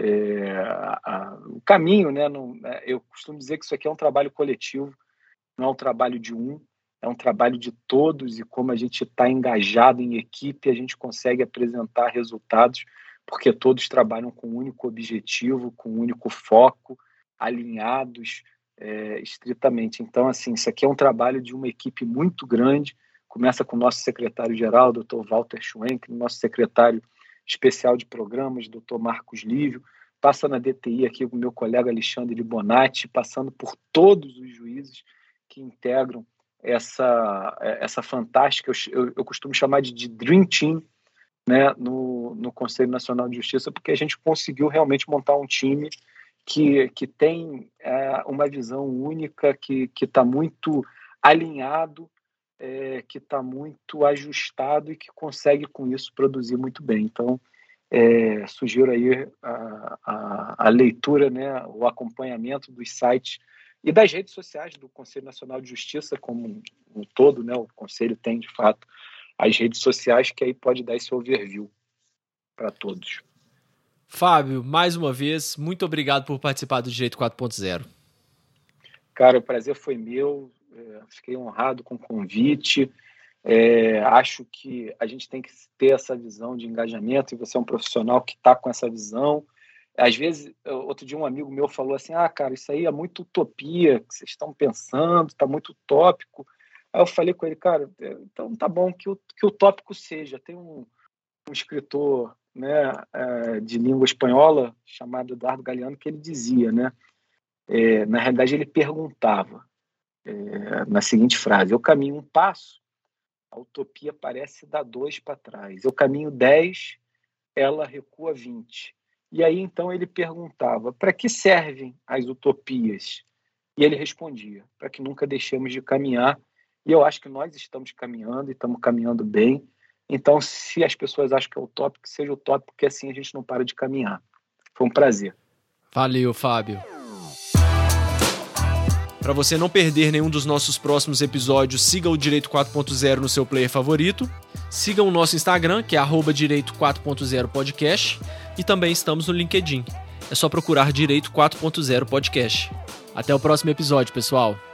o caminho, né? Eu costumo dizer que isso aqui é um trabalho coletivo, não é um trabalho de um, é um trabalho de todos, e como a gente está engajado em equipe, a gente consegue apresentar resultados, porque todos trabalham com um único objetivo, com um único foco, alinhados estritamente. Então, assim, isso aqui é um trabalho de uma equipe muito grande. Começa com o nosso secretário-geral, Dr. Walter Schwenk, nosso secretário especial de programas, Dr. Marcos Lívio, passa na DTI aqui com o meu colega Alexandre de Bonatti, passando por todos os juízes que integram essa fantástica, eu costumo chamar de Dream Team, né, no Conselho Nacional de Justiça, porque a gente conseguiu realmente montar um time que tem uma visão única, que está muito alinhado, que está muito ajustado e que consegue, com isso, produzir muito bem. Então, sugiro aí a leitura, né, o acompanhamento dos sites e das redes sociais do Conselho Nacional de Justiça como um todo, né? O Conselho tem, de fato, as redes sociais, que aí pode dar esse overview para todos. Fábio, mais uma vez, muito obrigado por participar do Direito 4.0. Cara, o prazer foi meu, fiquei honrado com o convite. Acho que a gente tem que ter essa visão de engajamento, e você é um profissional que está com essa visão. Às vezes, outro dia um amigo meu falou assim, cara, isso aí é muito utopia, que vocês estão pensando, está muito utópico. Aí eu falei com ele, cara, então tá bom que o tópico seja. Tem um escritor, né, de língua espanhola chamado Eduardo Galeano, que ele dizia, né, na realidade ele perguntava na seguinte frase: eu caminho um passo, a utopia parece dar 2 para trás. Eu caminho 10, ela recua 20. E aí, então, ele perguntava, para que servem as utopias? E ele respondia, para que nunca deixemos de caminhar. E eu acho que nós estamos caminhando, e estamos caminhando bem. Então, se as pessoas acham que é utópico, que seja utópico, porque assim a gente não para de caminhar. Foi um prazer. Valeu, Fábio. Para você não perder nenhum dos nossos próximos episódios, siga o Direito 4.0 no seu player favorito. Siga o nosso Instagram, que é @Direito 4.0 Podcast. E também estamos no LinkedIn. É só procurar Direito 4.0 Podcast. Até o próximo episódio, pessoal.